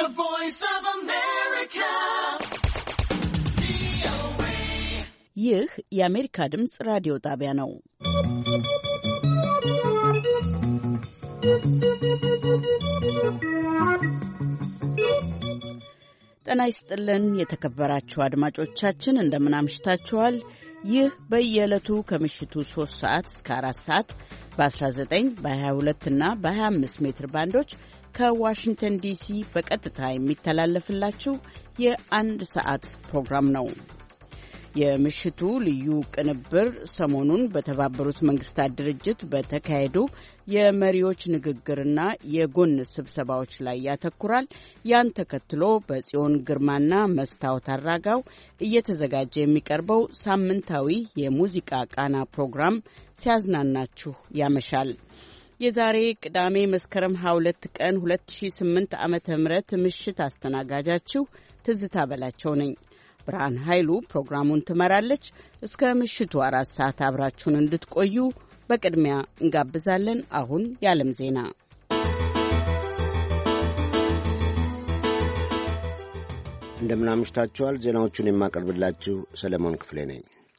The Voice of America. ይህ የአሜሪካ ድምፅ ራዲዮ ጣቢያ ነው። ጤና ይስጥልን የተከበራችሁ አድማጮቻችን እንደምን አምሽታችኋል? ይህ በየዕለቱ ከምሽቱ 3 ሰዓት እስከ 4 ሰዓት በ19 በ22 እና በ25 ሜትር ባንዶች ከዋሽንግተን ዲሲ በቀጥታ የሚተላለፍላችሁ የአንድ ሰዓት ፕሮግራም ነው። የምሽቱ ልዩ ቅንብር ሰሞኑን በተባበሩት መንግስታት ድርጅት በተካሄዱ የመሪዎች ንግግርና የጎን ስብሰባዎች ላይ ያተኩራል። ያን ተከትሎ በጽዮን ግርማና መስታወት አራጋው እየተዘጋጀ የሚቀርበው ሳምንታዊ የሙዚቃ ቃና ፕሮግራም ሲያዝናናችሁ ያመሻል። የዛሬ ቅዳሜ መስከረም 22 ቀን 2008 ዓ.ም ምሽት አስተናጋጃችሁ ትዝታ በላቸው ነኝ። ብርሃን ኃይሉ ፕሮግራሙን ትመራለች። እስከ ምሽቱ 4 ሰዓት አብራችሁን እንድትቆዩ በቅድሚያ እንጋብዛለን። አሁን የዓለም ዜና። እንደምናምሽታችኋል። ዜናዎቹን የማቀርብላችሁ ሰለሞን ክፍሌ ነኝ።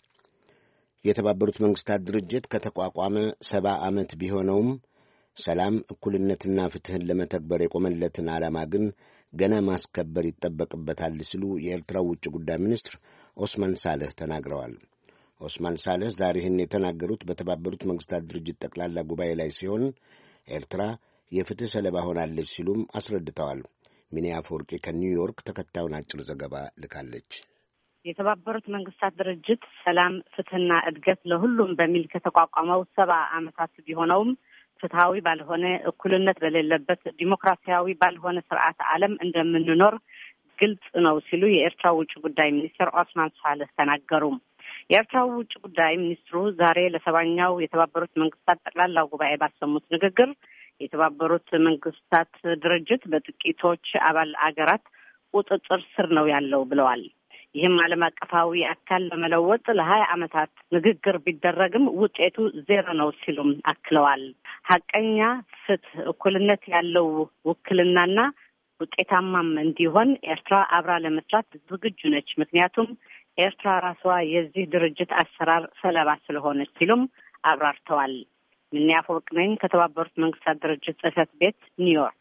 የተባበሩት መንግስታት ድርጅት ከተቋቋመ 70 ዓመት ቢሆነውም ሰላም፣ እኩልነትና ፍትህን ለመተግበር የቆመለትን ዓላማ ግን ገና ማስከበር ይጠበቅበታል ሲሉ የኤርትራው ውጭ ጉዳይ ሚኒስትር ኦስማን ሳልህ ተናግረዋል። ኦስማን ሳልህ ዛሬ ይህን የተናገሩት በተባበሩት መንግስታት ድርጅት ጠቅላላ ጉባኤ ላይ ሲሆን ኤርትራ የፍትህ ሰለባ ሆናለች ሲሉም አስረድተዋል። ሚኒያ ፎርቂ ከኒውዮርክ ተከታዩን አጭር ዘገባ ልካለች። የተባበሩት መንግስታት ድርጅት ሰላም፣ ፍትህና እድገት ለሁሉም በሚል ከተቋቋመው 70 ዓመታት ቢሆነውም ፍትሃዊ ባልሆነ እኩልነት በሌለበት ዲሞክራሲያዊ ባልሆነ ስርዓት ዓለም እንደምንኖር ግልጽ ነው ሲሉ የኤርትራው ውጭ ጉዳይ ሚኒስትር ኦስማን ሳልህ ተናገሩ። የኤርትራው ውጭ ጉዳይ ሚኒስትሩ ዛሬ ለ70ኛው የተባበሩት መንግስታት ጠቅላላ ጉባኤ ባሰሙት ንግግር የተባበሩት መንግስታት ድርጅት በጥቂቶች አባል አገራት ቁጥጥር ስር ነው ያለው ብለዋል። ይህም ዓለም አቀፋዊ አካል ለመለወጥ ለ20 ዓመታት ንግግር ቢደረግም ውጤቱ ዜሮ ነው ሲሉም አክለዋል። ሀቀኛ ፍትህ፣ እኩልነት ያለው ውክልናና ውጤታማም እንዲሆን ኤርትራ አብራ ለመስራት ዝግጁ ነች። ምክንያቱም ኤርትራ ራሷ የዚህ ድርጅት አሰራር ሰለባ ስለሆነች ሲሉም አብራርተዋል። ሚኒያ ፎርቅ ነኝ ከተባበሩት መንግስታት ድርጅት ጽሕፈት ቤት ኒውዮርክ።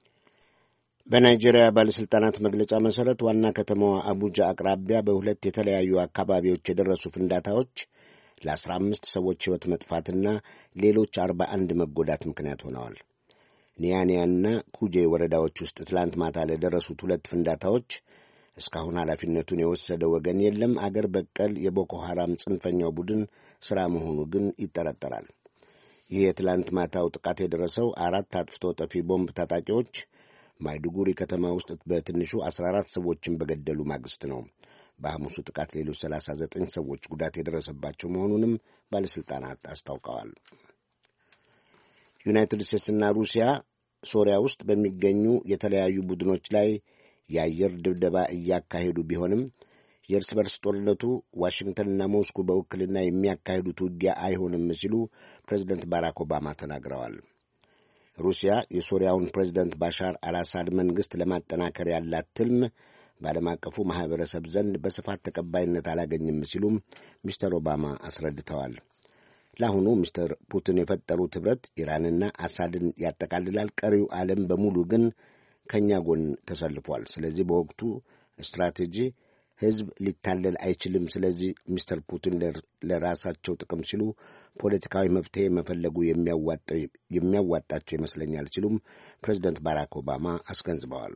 በናይጄሪያ ባለሥልጣናት መግለጫ መሠረት ዋና ከተማዋ አቡጃ አቅራቢያ በሁለት የተለያዩ አካባቢዎች የደረሱ ፍንዳታዎች ለ15 ሰዎች ሕይወት መጥፋትና ሌሎች 41 መጎዳት ምክንያት ሆነዋል። ኒያንያና ኩጄ ወረዳዎች ውስጥ ትላንት ማታ ለደረሱት ሁለት ፍንዳታዎች እስካሁን ኃላፊነቱን የወሰደ ወገን የለም። አገር በቀል የቦኮ ሐራም ጽንፈኛው ቡድን ሥራ መሆኑ ግን ይጠረጠራል። ይህ የትላንት ማታው ጥቃት የደረሰው 4 አጥፍቶ ጠፊ ቦምብ ታጣቂዎች ማይዱጉሪ ከተማ ውስጥ በትንሹ 14 ሰዎችን በገደሉ ማግስት ነው። በሐሙሱ ጥቃት ሌሎች 39 ሰዎች ጉዳት የደረሰባቸው መሆኑንም ባለሥልጣናት አስታውቀዋል። ዩናይትድ ስቴትስና ሩሲያ ሶሪያ ውስጥ በሚገኙ የተለያዩ ቡድኖች ላይ የአየር ድብደባ እያካሄዱ ቢሆንም የእርስ በርስ ጦርነቱ ዋሽንግተንና ሞስኮ በውክልና የሚያካሂዱት ውጊያ አይሆንም ሲሉ ፕሬዚደንት ባራክ ኦባማ ተናግረዋል። ሩሲያ የሶሪያውን ፕሬዚደንት ባሻር አልአሳድ መንግሥት ለማጠናከር ያላት ትልም በዓለም አቀፉ ማኅበረሰብ ዘንድ በስፋት ተቀባይነት አላገኝም ሲሉም ሚስተር ኦባማ አስረድተዋል። ለአሁኑ ሚስተር ፑቲን የፈጠሩት ኅብረት ኢራንና አሳድን ያጠቃልላል። ቀሪው ዓለም በሙሉ ግን ከእኛ ጎን ተሰልፏል። ስለዚህ በወቅቱ ስትራቴጂ ሕዝብ ሊታለል አይችልም። ስለዚህ ሚስተር ፑቲን ለራሳቸው ጥቅም ሲሉ ፖለቲካዊ መፍትሔ መፈለጉ የሚያዋጣቸው ይመስለኛል ሲሉም ፕሬዚደንት ባራክ ኦባማ አስገንዝበዋል።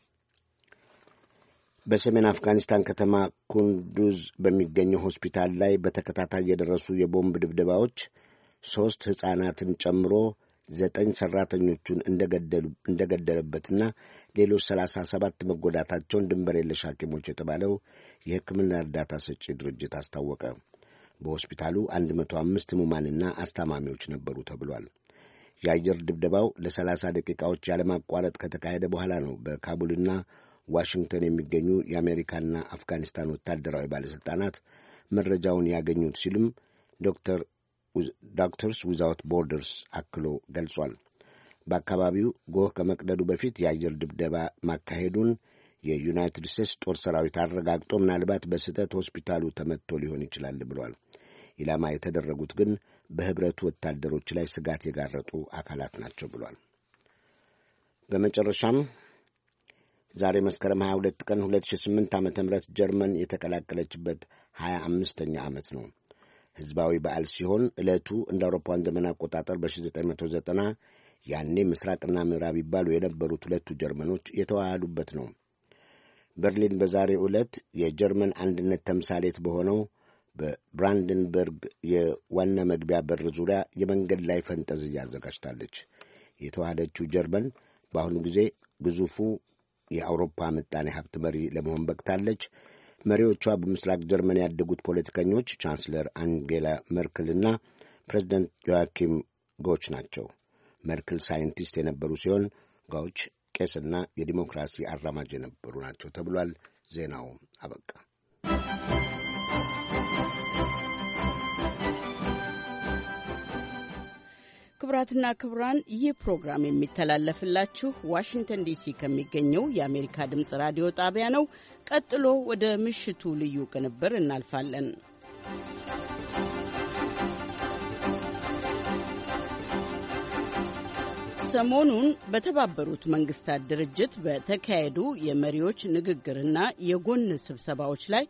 በሰሜን አፍጋኒስታን ከተማ ኩንዱዝ በሚገኘው ሆስፒታል ላይ በተከታታይ የደረሱ የቦምብ ድብደባዎች 3 ሕፃናትን ጨምሮ 9 ሠራተኞቹን እንደገደለበትና ሌሎች 37 መጎዳታቸውን ድንበር የለሽ ሐኪሞች የተባለው የሕክምና እርዳታ ሰጪ ድርጅት አስታወቀ። በሆስፒታሉ 105 ሕሙማንና አስታማሚዎች ነበሩ ተብሏል። የአየር ድብደባው ለ30 ደቂቃዎች ያለማቋረጥ ከተካሄደ በኋላ ነው በካቡልና ዋሽንግተን የሚገኙ የአሜሪካና አፍጋኒስታን ወታደራዊ ባለሥልጣናት መረጃውን ያገኙት ሲሉም ዶክተርስ ዊዛውት ቦርደርስ አክሎ ገልጿል። በአካባቢው ጎህ ከመቅደዱ በፊት የአየር ድብደባ ማካሄዱን የዩናይትድ ስቴትስ ጦር ሰራዊት አረጋግጦ ምናልባት በስህተት ሆስፒታሉ ተመትቶ ሊሆን ይችላል ብሏል። ኢላማ የተደረጉት ግን በህብረቱ ወታደሮች ላይ ስጋት የጋረጡ አካላት ናቸው ብሏል። በመጨረሻም ዛሬ መስከረም 22 ቀን 2008 ዓ.ም ጀርመን የተቀላቀለችበት 25ኛ ዓመት ነው። ሕዝባዊ በዓል ሲሆን ዕለቱ እንደ አውሮፓውያን ዘመን አቆጣጠር በ1990 ያኔ ምስራቅና ምዕራብ ይባሉ የነበሩት ሁለቱ ጀርመኖች የተዋሃዱበት ነው። በርሊን በዛሬው ዕለት የጀርመን አንድነት ተምሳሌት በሆነው በብራንደንበርግ የዋና መግቢያ በር ዙሪያ የመንገድ ላይ ፈንጠዝያ አዘጋጅታለች። የተዋሃደችው ጀርመን በአሁኑ ጊዜ ግዙፉ የአውሮፓ ምጣኔ ሀብት መሪ ለመሆን በቅታለች። መሪዎቿ በምስራቅ ጀርመን ያደጉት ፖለቲከኞች ቻንስለር አንጌላ መርክልና ፕሬዚደንት ዮአኪም ጎች ናቸው። መርክል ሳይንቲስት የነበሩ ሲሆን ጎች ቄስና የዲሞክራሲ አራማጅ የነበሩ ናቸው ተብሏል። ዜናው አበቃ። ክቡራትና ክቡራን፣ ይህ ፕሮግራም የሚተላለፍላችሁ ዋሽንግተን ዲሲ ከሚገኘው የአሜሪካ ድምፅ ራዲዮ ጣቢያ ነው። ቀጥሎ ወደ ምሽቱ ልዩ ቅንብር እናልፋለን። ሰሞኑን በተባበሩት መንግስታት ድርጅት በተካሄዱ የመሪዎች ንግግርና የጎን ስብሰባዎች ላይ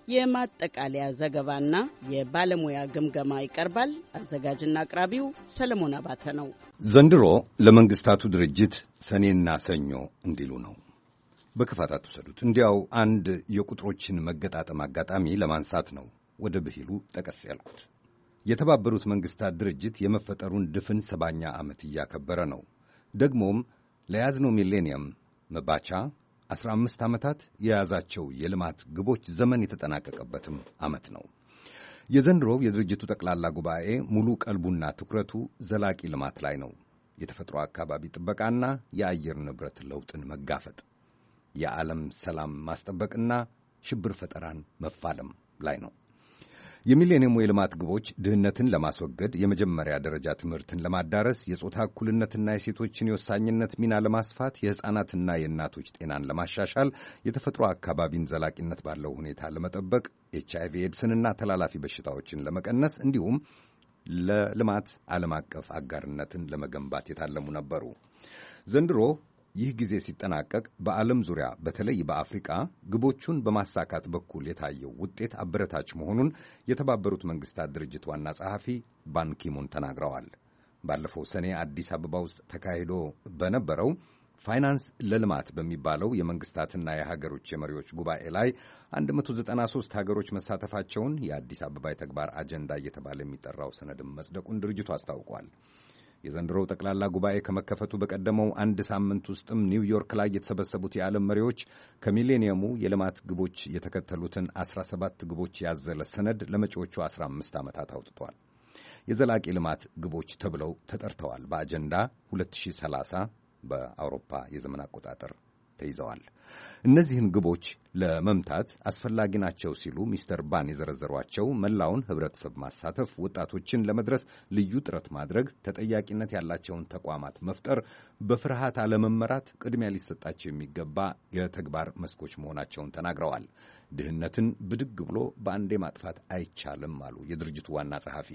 የማጠቃለያ ዘገባና የባለሙያ ግምገማ ይቀርባል። አዘጋጅና አቅራቢው ሰለሞን አባተ ነው። ዘንድሮ ለመንግስታቱ ድርጅት ሰኔና ሰኞ እንዲሉ ነው። በክፋት አትውሰዱት። እንዲያው አንድ የቁጥሮችን መገጣጠም አጋጣሚ ለማንሳት ነው ወደ ብሂሉ ጠቀስ ያልኩት። የተባበሩት መንግስታት ድርጅት የመፈጠሩን ድፍን 70ኛ ዓመት እያከበረ ነው። ደግሞም ለያዝነው ሚሌኒየም መባቻ 15 ዓመታት የያዛቸው የልማት ግቦች ዘመን የተጠናቀቀበትም ዓመት ነው። የዘንድሮው የድርጅቱ ጠቅላላ ጉባኤ ሙሉ ቀልቡና ትኩረቱ ዘላቂ ልማት ላይ ነው። የተፈጥሮ አካባቢ ጥበቃና የአየር ንብረት ለውጥን መጋፈጥ፣ የዓለም ሰላም ማስጠበቅና ሽብር ፈጠራን መፋለም ላይ ነው። የሚሌኒየሙ የልማት ግቦች ድህነትን ለማስወገድ፣ የመጀመሪያ ደረጃ ትምህርትን ለማዳረስ፣ የጾታ እኩልነትና የሴቶችን የወሳኝነት ሚና ለማስፋት፣ የሕፃናትና የእናቶች ጤናን ለማሻሻል፣ የተፈጥሮ አካባቢን ዘላቂነት ባለው ሁኔታ ለመጠበቅ፣ ኤችአይቪ ኤድስንና ተላላፊ በሽታዎችን ለመቀነስ እንዲሁም ለልማት ዓለም አቀፍ አጋርነትን ለመገንባት የታለሙ ነበሩ። ዘንድሮ ይህ ጊዜ ሲጠናቀቅ በዓለም ዙሪያ በተለይ በአፍሪቃ ግቦቹን በማሳካት በኩል የታየው ውጤት አበረታች መሆኑን የተባበሩት መንግስታት ድርጅት ዋና ጸሐፊ ባንኪሙን ተናግረዋል። ባለፈው ሰኔ አዲስ አበባ ውስጥ ተካሂዶ በነበረው ፋይናንስ ለልማት በሚባለው የመንግስታትና የሀገሮች የመሪዎች ጉባኤ ላይ 193 ሀገሮች መሳተፋቸውን የአዲስ አበባ የተግባር አጀንዳ እየተባለ የሚጠራው ሰነድም መጽደቁን ድርጅቱ አስታውቋል። የዘንድሮው ጠቅላላ ጉባኤ ከመከፈቱ በቀደመው አንድ ሳምንት ውስጥም ኒውዮርክ ላይ የተሰበሰቡት የዓለም መሪዎች ከሚሌኒየሙ የልማት ግቦች የተከተሉትን 17 ግቦች ያዘለ ሰነድ ለመጪዎቹ 15 ዓመታት አውጥቷል። የዘላቂ ልማት ግቦች ተብለው ተጠርተዋል። በአጀንዳ 2030 በአውሮፓ የዘመን አቆጣጠር ተይዘዋል። እነዚህን ግቦች ለመምታት አስፈላጊ ናቸው ሲሉ ሚስተር ባን የዘረዘሯቸው መላውን ህብረተሰብ ማሳተፍ፣ ወጣቶችን ለመድረስ ልዩ ጥረት ማድረግ፣ ተጠያቂነት ያላቸውን ተቋማት መፍጠር፣ በፍርሃት አለመመራት ቅድሚያ ሊሰጣቸው የሚገባ የተግባር መስኮች መሆናቸውን ተናግረዋል። ድህነትን ብድግ ብሎ በአንዴ ማጥፋት አይቻልም አሉ የድርጅቱ ዋና ጸሐፊ።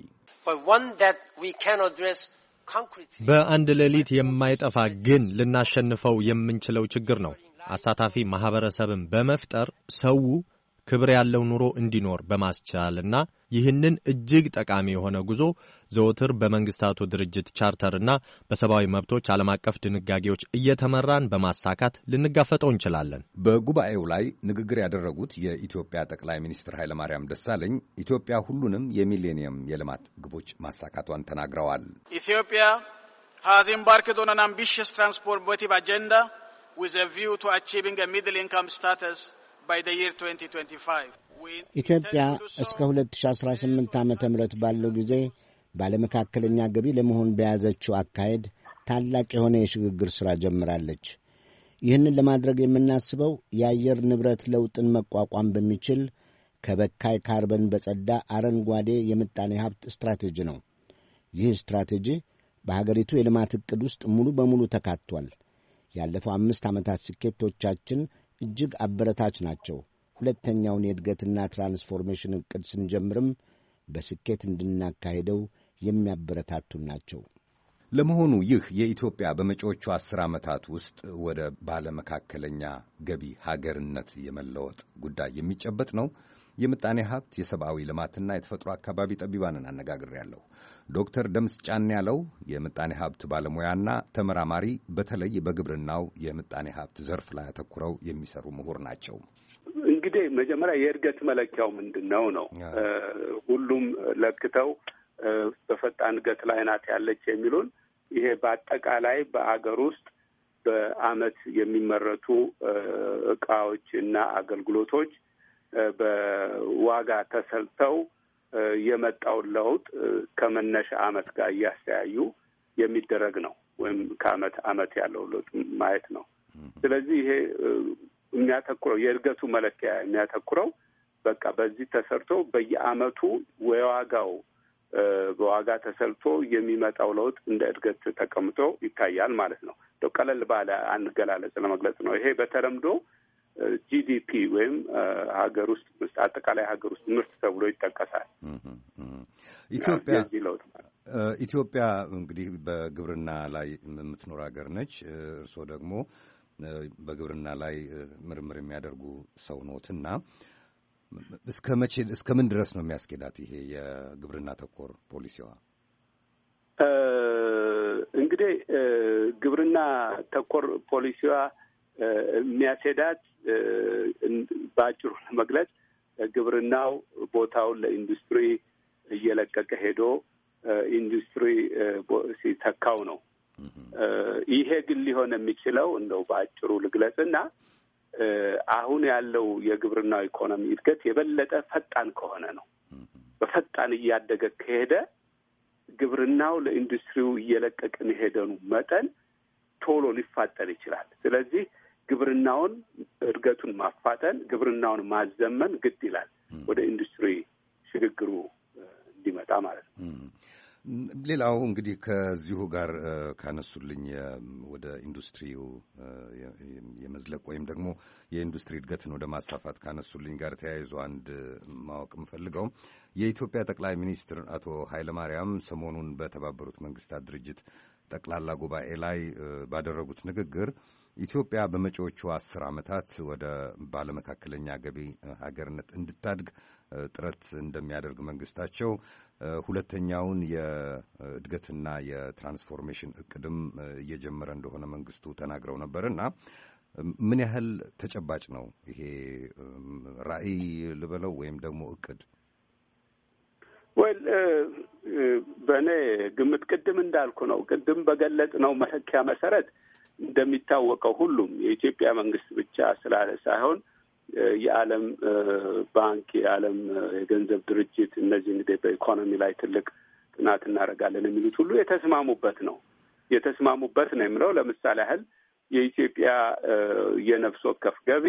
በአንድ ሌሊት የማይጠፋ ግን ልናሸንፈው የምንችለው ችግር ነው። አሳታፊ ማህበረሰብን በመፍጠር ሰው ክብር ያለው ኑሮ እንዲኖር በማስቻልና ይህንን እጅግ ጠቃሚ የሆነ ጉዞ ዘወትር በመንግስታቱ ድርጅት ቻርተርና በሰብአዊ መብቶች ዓለም አቀፍ ድንጋጌዎች እየተመራን በማሳካት ልንጋፈጠው እንችላለን። በጉባኤው ላይ ንግግር ያደረጉት የኢትዮጵያ ጠቅላይ ሚኒስትር ኃይለማርያም ደሳለኝ ኢትዮጵያ ሁሉንም የሚሌኒየም የልማት ግቦች ማሳካቷን ተናግረዋል። ኢትዮጵያ has embarked on an ambitious transformative agenda with a view to achieving a middle income status by the year 2025. ኢትዮጵያ እስከ 2018 ዓመተ ምህረት ባለው ጊዜ ባለመካከለኛ ገቢ ለመሆን በያዘችው አካሄድ ታላቅ የሆነ የሽግግር ሥራ ጀምራለች። ይህንን ለማድረግ የምናስበው የአየር ንብረት ለውጥን መቋቋም በሚችል ከበካይ ካርበን በጸዳ አረንጓዴ የምጣኔ ሀብት ስትራቴጂ ነው። ይህ ስትራቴጂ በሀገሪቱ የልማት ዕቅድ ውስጥ ሙሉ በሙሉ ተካቷል። ያለፈው 5 ዓመታት ስኬቶቻችን እጅግ አበረታች ናቸው። ሁለተኛውን የእድገትና ትራንስፎርሜሽን ዕቅድ ስንጀምርም በስኬት እንድናካሄደው የሚያበረታቱን ናቸው። ለመሆኑ ይህ የኢትዮጵያ በመጪዎቹ 10 ዓመታት ውስጥ ወደ ባለመካከለኛ ገቢ ሀገርነት የመለወጥ ጉዳይ የሚጨበጥ ነው? የምጣኔ ሀብት የሰብአዊ ልማትና የተፈጥሮ አካባቢ ጠቢባንን አነጋግሬያለሁ። ዶክተር ደምስ ጫን ያለው የምጣኔ ሀብት ባለሙያና ተመራማሪ በተለይ በግብርናው የምጣኔ ሀብት ዘርፍ ላይ አተኩረው የሚሰሩ ምሁር ናቸው። እንግዲህ መጀመሪያ የእድገት መለኪያው ምንድን ነው? ሁሉም ለክተው በፈጣን እድገት ላይ ናት ያለች የሚሉን ይሄ በአጠቃላይ በአገር ውስጥ በአመት የሚመረቱ እቃዎች እና አገልግሎቶች በዋጋ ተሰልተው የመጣውን ለውጥ ከመነሻ አመት ጋር እያስተያዩ የሚደረግ ነው፣ ወይም ከአመት አመት ያለው ለውጥ ማየት ነው። ስለዚህ ይሄ የሚያተኩረው የእድገቱ መለኪያ የሚያተኩረው በቃ በዚህ ተሰርቶ በየአመቱ የዋጋው በዋጋ ተሰልቶ የሚመጣው ለውጥ እንደ እድገት ተቀምጦ ይታያል ማለት ነው። ቀለል ባለ አገላለጽ ለመግለጽ ነው። ይሄ በተለምዶ ጂዲፒ ወይም ሀገር ውስጥ አጠቃላይ ሀገር ውስጥ ምርት ተብሎ ይጠቀሳል። ኢትዮጵያ እንግዲህ በግብርና ላይ የምትኖር ሀገር ነች። እርስዎ ደግሞ በግብርና ላይ ምርምር የሚያደርጉ ሰው ኖትና እስከ ምን ድረስ ነው የሚያስኬዳት ይሄ የግብርና ተኮር ፖሊሲዋ? እንግዲህ ግብርና ተኮር ፖሊሲዋ የሚያስኬዳት በአጭሩ ለመግለጽ ግብርናው ቦታውን ለኢንዱስትሪ እየለቀቀ ሄዶ ኢንዱስትሪ ሲተካው ነው። ይሄ ግን ሊሆን የሚችለው እንደው በአጭሩ ልግለጽና አሁን ያለው የግብርናው ኢኮኖሚ እድገት የበለጠ ፈጣን ከሆነ ነው። በፈጣን እያደገ ከሄደ ግብርናው ለኢንዱስትሪው እየለቀቅን ሄደኑ መጠን ቶሎ ሊፋጠን ይችላል። ስለዚህ ግብርናውን እድገቱን ማፋጠን፣ ግብርናውን ማዘመን ግድ ይላል ወደ ኢንዱስትሪ ሽግግሩ እንዲመጣ ማለት ነው። ሌላው እንግዲህ ከዚሁ ጋር ካነሱልኝ ወደ ኢንዱስትሪው የመዝለቅ ወይም ደግሞ የኢንዱስትሪ እድገትን ወደ ማስፋፋት ካነሱልኝ ጋር ተያይዞ አንድ ማወቅ የምፈልገው የኢትዮጵያ ጠቅላይ ሚኒስትር አቶ ኃይለማርያም ሰሞኑን በተባበሩት መንግስታት ድርጅት ጠቅላላ ጉባኤ ላይ ባደረጉት ንግግር ኢትዮጵያ በመጪዎቹ 10 ዓመታት ወደ ባለመካከለኛ ገቢ ሀገርነት እንድታድግ ጥረት እንደሚያደርግ መንግስታቸው ሁለተኛውን የእድገትና የትራንስፎርሜሽን እቅድም እየጀመረ እንደሆነ መንግስቱ ተናግረው ነበርና ምን ያህል ተጨባጭ ነው ይሄ ራዕይ ልበለው ወይም ደግሞ እቅድ? በእኔ ግምት ቅድም እንዳልኩ ነው። ቅድም በገለጽ ነው መለኪያ መሰረት እንደሚታወቀው ሁሉም የኢትዮጵያ መንግስት ብቻ ስላለ ሳይሆን የዓለም ባንክ፣ የዓለም የገንዘብ ድርጅት እነዚህ እንግዲህ በኢኮኖሚ ላይ ትልቅ ጥናት እናደርጋለን የሚሉት ሁሉ የተስማሙበት ነው የምለው። ለምሳሌ ያህል የኢትዮጵያ የነፍስ ወከፍ ገቢ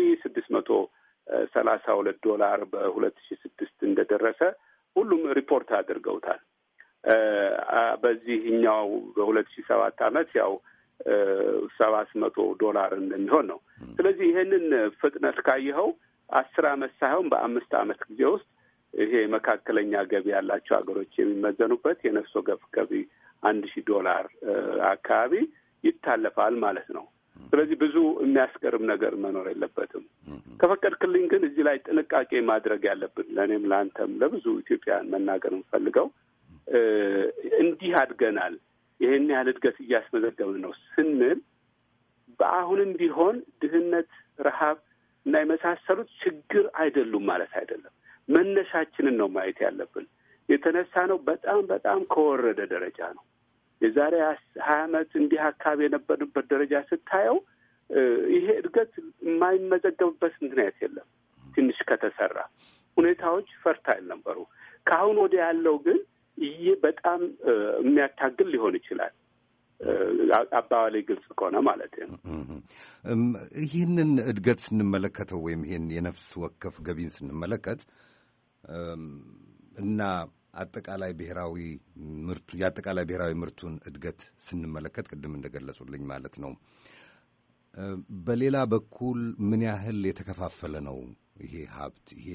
$632 በ2006 እንደደረሰ ሁሉም ሪፖርት አድርገውታል። በዚህኛው በ2007 ዓመት ያው $700 እንደሚሆን ነው። ስለዚህ ይሄንን ፍጥነት ካየኸው 10 ዓመት ሳይሆን በ5 ዓመት ጊዜ ውስጥ ይሄ መካከለኛ ገቢ ያላቸው ሀገሮች የሚመዘኑበት የነፍስ ወከፍ ገቢ $1,000 አካባቢ ይታለፋል ማለት ነው። ስለዚህ ብዙ የሚያስገርም ነገር መኖር የለበትም። ከፈቀድክልኝ ግን እዚህ ላይ ጥንቃቄ ማድረግ ያለብን ለእኔም ለአንተም ለብዙ ኢትዮጵያውያን መናገር የምፈልገው እንዲህ አድገናል፣ ይሄን ያህል እድገት እያስመዘገብን ነው ስንል በአሁንም ቢሆን ድህነት፣ ረሃብ እና የመሳሰሉት ችግር አይደሉም ማለት አይደለም። መነሻችንን ነው ማየት ያለብን። የተነሳ ነው በጣም በጣም ከወረደ ደረጃ ነው። የዛሬ 20 ዓመት እንዲህ አካባቢ የነበርንበት ደረጃ ስታየው ይሄ እድገት የማይመዘገብበት ምክንያት የለም። ትንሽ ከተሰራ ሁኔታዎች ፈርታይል ነበሩ። ከአሁን ወደ ያለው ግን ይሄ በጣም የሚያታግል ሊሆን ይችላል። አባባሌ ግልጽ ከሆነ ማለት ነው። ይህንን እድገት ስንመለከተው ወይም ይህን የነፍስ ወከፍ ገቢን ስንመለከት እና የአጠቃላይ ብሔራዊ ምርቱን እድገት ስንመለከት ቅድም እንደገለጹልኝ ማለት ነው። በሌላ በኩል ምን ያህል የተከፋፈለ ነው ይሄ ሀብት? ይሄ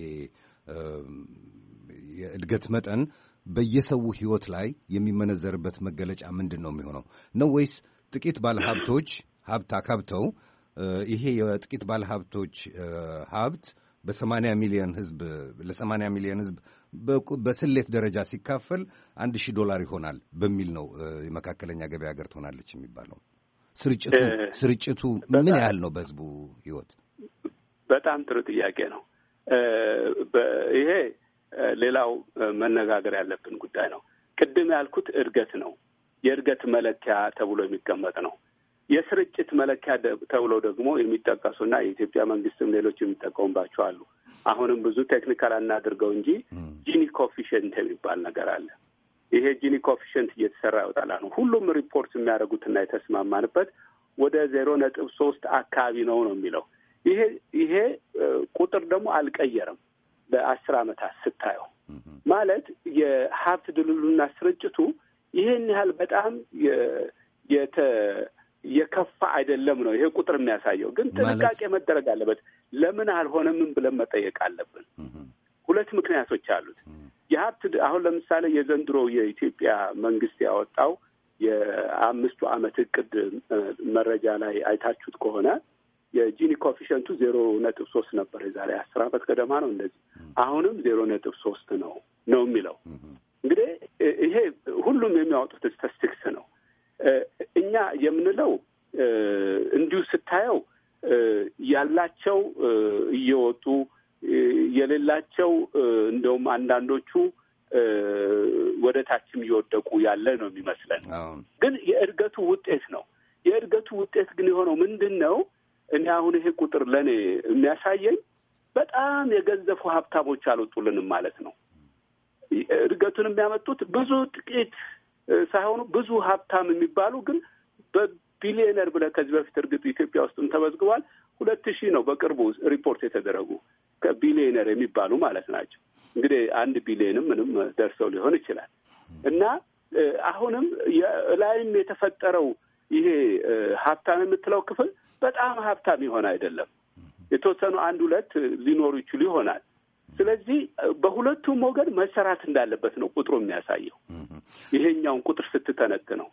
የእድገት መጠን በየሰው ሕይወት ላይ የሚመነዘርበት መገለጫ ምንድን ነው የሚሆነው? ነው ወይስ ጥቂት ባለሀብቶች ሀብት አካብተው ይሄ የጥቂት ባለሀብቶች ሀብት ለ80 ሚሊዮን ሕዝብ በስሌት ደረጃ ሲካፈል $1,000 ይሆናል በሚል ነው የመካከለኛ ገበያ ሀገር ትሆናለች የሚባለው? ስርጭቱ ምን ያህል ነው በሕዝቡ ሕይወት? በጣም ጥሩ ጥያቄ ነው። ይሄ ሌላው መነጋገር ያለብን ጉዳይ ነው። ቅድም ያልኩት እድገት ነው። የእድገት መለኪያ ተብሎ የሚቀመጥ ነው። የስርጭት መለኪያ ተብሎ ደግሞ የሚጠቀሱና የኢትዮጵያ መንግስትም ሌሎች የሚጠቀሙባቸው አሉ። አሁንም ብዙ ቴክኒካል አናድርገው እንጂ ጂኒ ኮፊሽንት የሚባል ነገር አለ። ይሄ ጂኒ ኮፊሽንት እየተሰራ ይወጣል። አሁን ሁሉም ሪፖርት የሚያደርጉትና የተስማማንበት ወደ 0.3 አካባቢ ነው የሚለው። ይሄ ቁጥር ደግሞ አልቀየረም። በ10 ዓመታት ስታየው ማለት የሀብት ድልሉና ስርጭቱ ይሄን ያህል በጣም የከፋ አይደለም ነው ይሄ ቁጥር የሚያሳየው። ግን ጥንቃቄ መደረግ አለበት። ለምን አልሆነም ብለን መጠየቅ አለብን። ሁለት ምክንያቶች አሉት። የሀብት አሁን ለምሳሌ የዘንድሮ የኢትዮጵያ መንግስት ያወጣው የ5 ዓመት እቅድ መረጃ ላይ አይታችሁት ከሆነ የጂኒ ኮፊሽንቱ 0.3 ነበር። የዛሬ 10 ዓመት ገደማ ነው እንደዚህ። አሁንም 0.3 ነው የሚለው። እንግዲህ ይሄ ሁሉም የሚያወጡት ስታቲስቲክስ ነው። እኛ የምንለው እንዲሁ ስታየው ያላቸው እየወጡ የሌላቸው እንደውም አንዳንዶቹ ወደ ታችም እየወደቁ ያለ ነው የሚመስለን። ግን የእድገቱ ውጤት ነው። የእድገቱ ውጤት ግን የሆነው ምንድን ነው? እኔ አሁን ይሄ ቁጥር ለእኔ የሚያሳየኝ በጣም የገዘፉ ሀብታሞች አልወጡልንም ማለት ነው። እድገቱን የሚያመጡት ብዙ ጥቂት ሳይሆኑ ብዙ ሀብታም የሚባሉ ግን በቢሊዮነር ብለህ ከዚህ በፊት እርግጥ ኢትዮጵያ ውስጥም ተመዝግቧል። 2000 ነው በቅርቡ ሪፖርት የተደረጉ ከቢሊዮነር የሚባሉ ማለት ናቸው። እንግዲህ 1 ቢሊዮንም ምንም ደርሰው ሊሆን ይችላል። እና አሁንም ላይም የተፈጠረው ይሄ ሀብታም የምትለው ክፍል በጣም ሀብታም ይሆን አይደለም። የተወሰኑ 1-2 ሊኖሩ ይችሉ ይሆናል። ስለዚህ በሁለቱም ወገን መሰራት እንዳለበት ነው ቁጥሩ የሚያሳየው። ይሄኛውን ቁጥር ስትተነትነው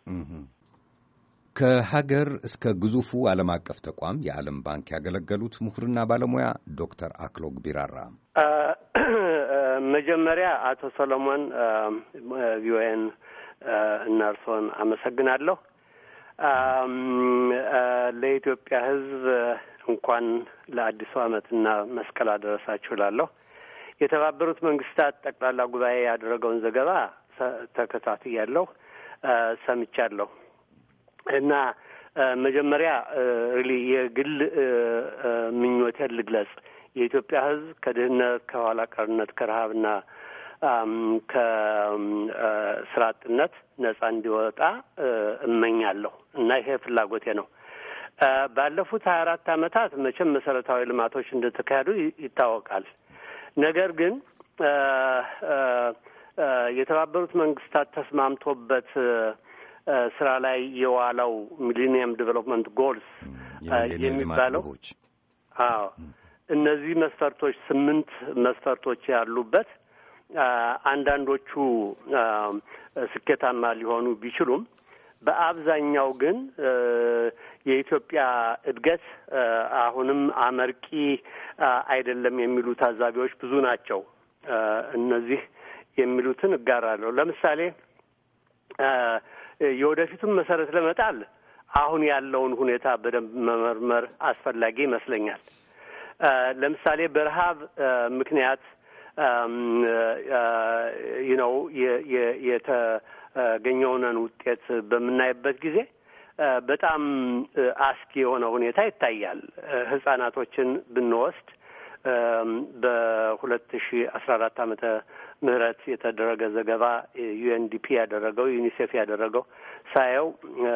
ከሀገር እስከ ግዙፉ ዓለም አቀፍ ተቋም የዓለም ባንክ ያገለገሉት ምሁርና ባለሙያ ዶክተር አክሎግ ቢራራ። መጀመሪያ አቶ ሰሎሞን ቪኦኤን እና እርስዎን አመሰግናለሁ። ለኢትዮጵያ ሕዝብ እንኳን ለአዲሱ ዓመትና መስቀል አደረሳችሁ እላለሁ። የተባበሩት መንግስታት ጠቅላላ ጉባኤ ያደረገውን ዘገባ ተከታትያለሁ፣ ሰምቻለሁ እና መጀመሪያ የግል ምኞቴን ልግለጽ። የኢትዮጵያ ሕዝብ ከድህነት፣ ከኋላ ቀርነት፣ ከረሀብና ከስራ አጥነት ነጻ እንዲወጣ እመኛለሁ እና ይሄ ፍላጎቴ ነው። ባለፉት 24 ዓመታት መቼም መሰረታዊ ልማቶች እንደተካሄዱ ይታወቃል። ነገር ግን የተባበሩት መንግስታት ተስማምቶበት ስራ ላይ የዋለው ሚሊኒየም ዴቨሎፕመንት ጎልስ የሚባለው እነዚህ መስፈርቶች 8 መስፈርቶች ያሉበት አንዳንዶቹ ስኬታማ ሊሆኑ ቢችሉም በአብዛኛው ግን የኢትዮጵያ እድገት አሁንም አመርቂ አይደለም የሚሉ ታዛቢዎች ብዙ ናቸው። እነዚህ የሚሉትን እጋራለሁ። ለምሳሌ የወደፊቱን መሰረት ለመጣል አሁን ያለውን ሁኔታ በደንብ መመርመር አስፈላጊ ይመስለኛል። ለምሳሌ በረሃብ ምክንያት የተገኘውን ውጤት በምናይበት ጊዜ በጣም አስጊ የሆነ ሁኔታ ይታያል። ህጻናቶችን ብንወስድ በ2014 ዓመተ ምህረት የተደረገ ዘገባ ዩኤንዲፒ ያደረገው ዩኒሴፍ ያደረገው ሳየው